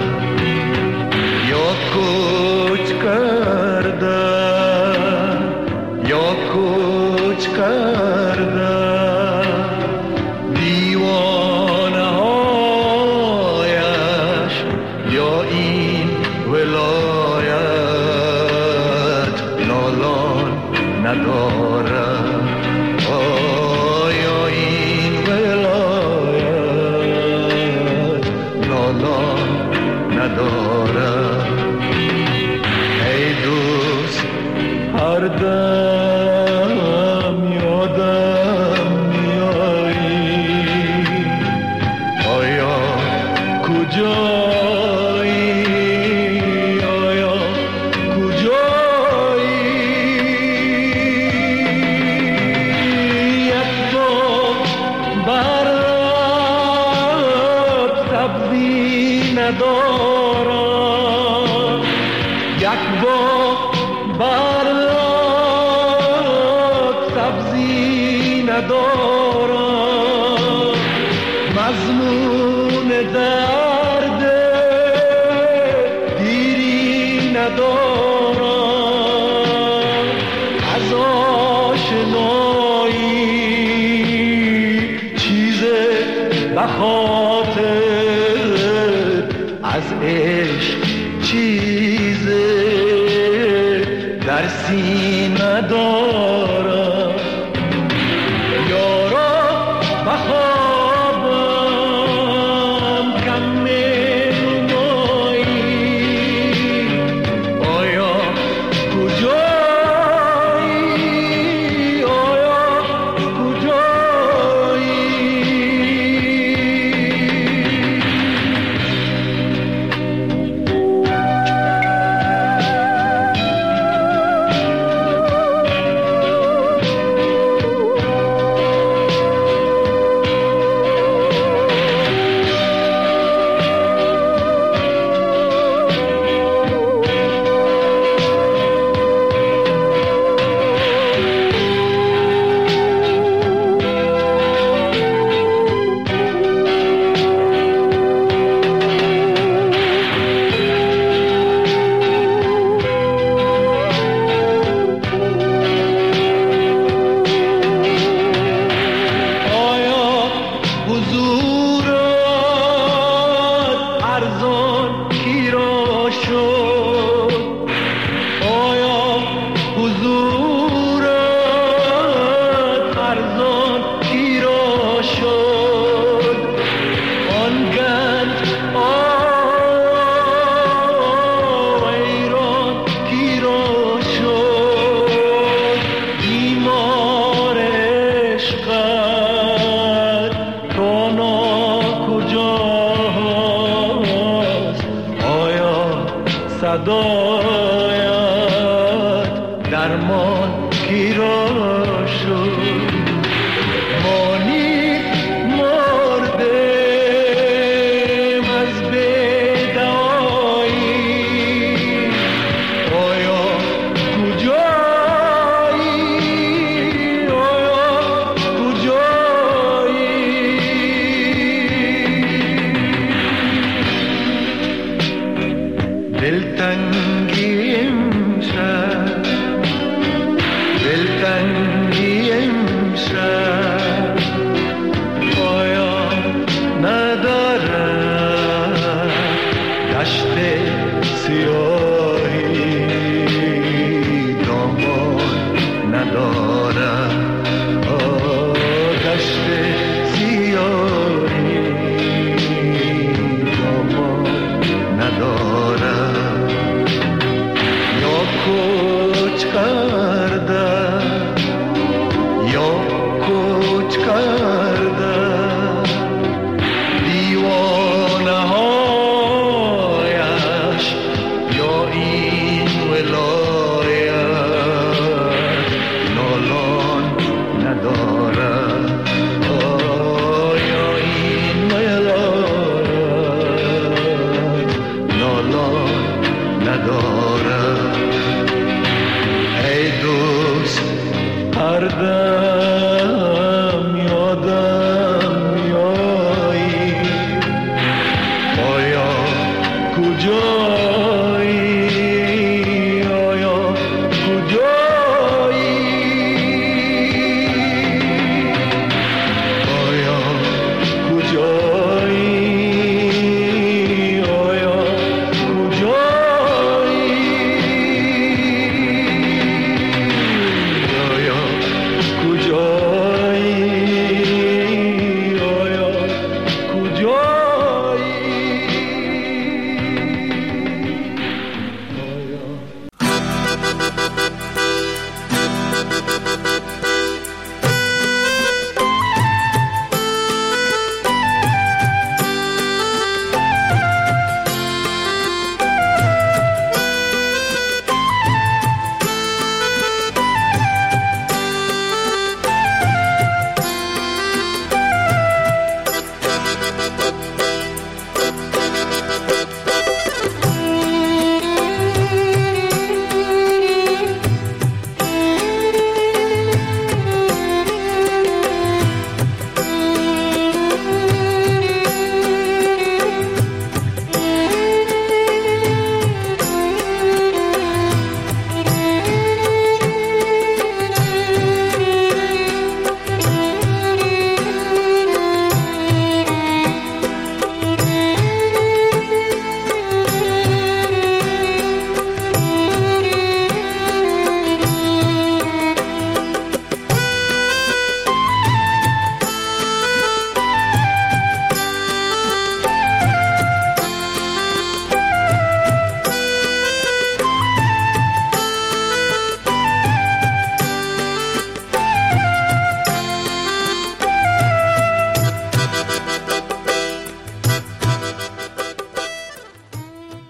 یا کوچ کردن یا کوچ کردن دیوانه هایش، یا این ولایت نالان نداره، یا این ولایت نالان نداره. ای دوست هر دم یادم میایی، آیا کجایی، آیا کجایی؟ یک بار برات سبزی ندارم، یک بار برات عشق چیزی در سینه دارم یارا بخوابم کم نمایی آیا کجایی آیا کجایی صدایت درمان گیرا شد مانی مردم از بدایی آیا کجایی آیا کجایی دلتنگی امشب دلتنگی امشب پایان ندارد دشت سیاهی دامان ندارد دشت سیاهی دامان ندارد یا کوچ کرده یا کوچ کرده دیوانه هایش یا این ولایت نالان ندارد یا این ولایت نالان ندارد ای دوست هر دم یادم میایی آیا کجا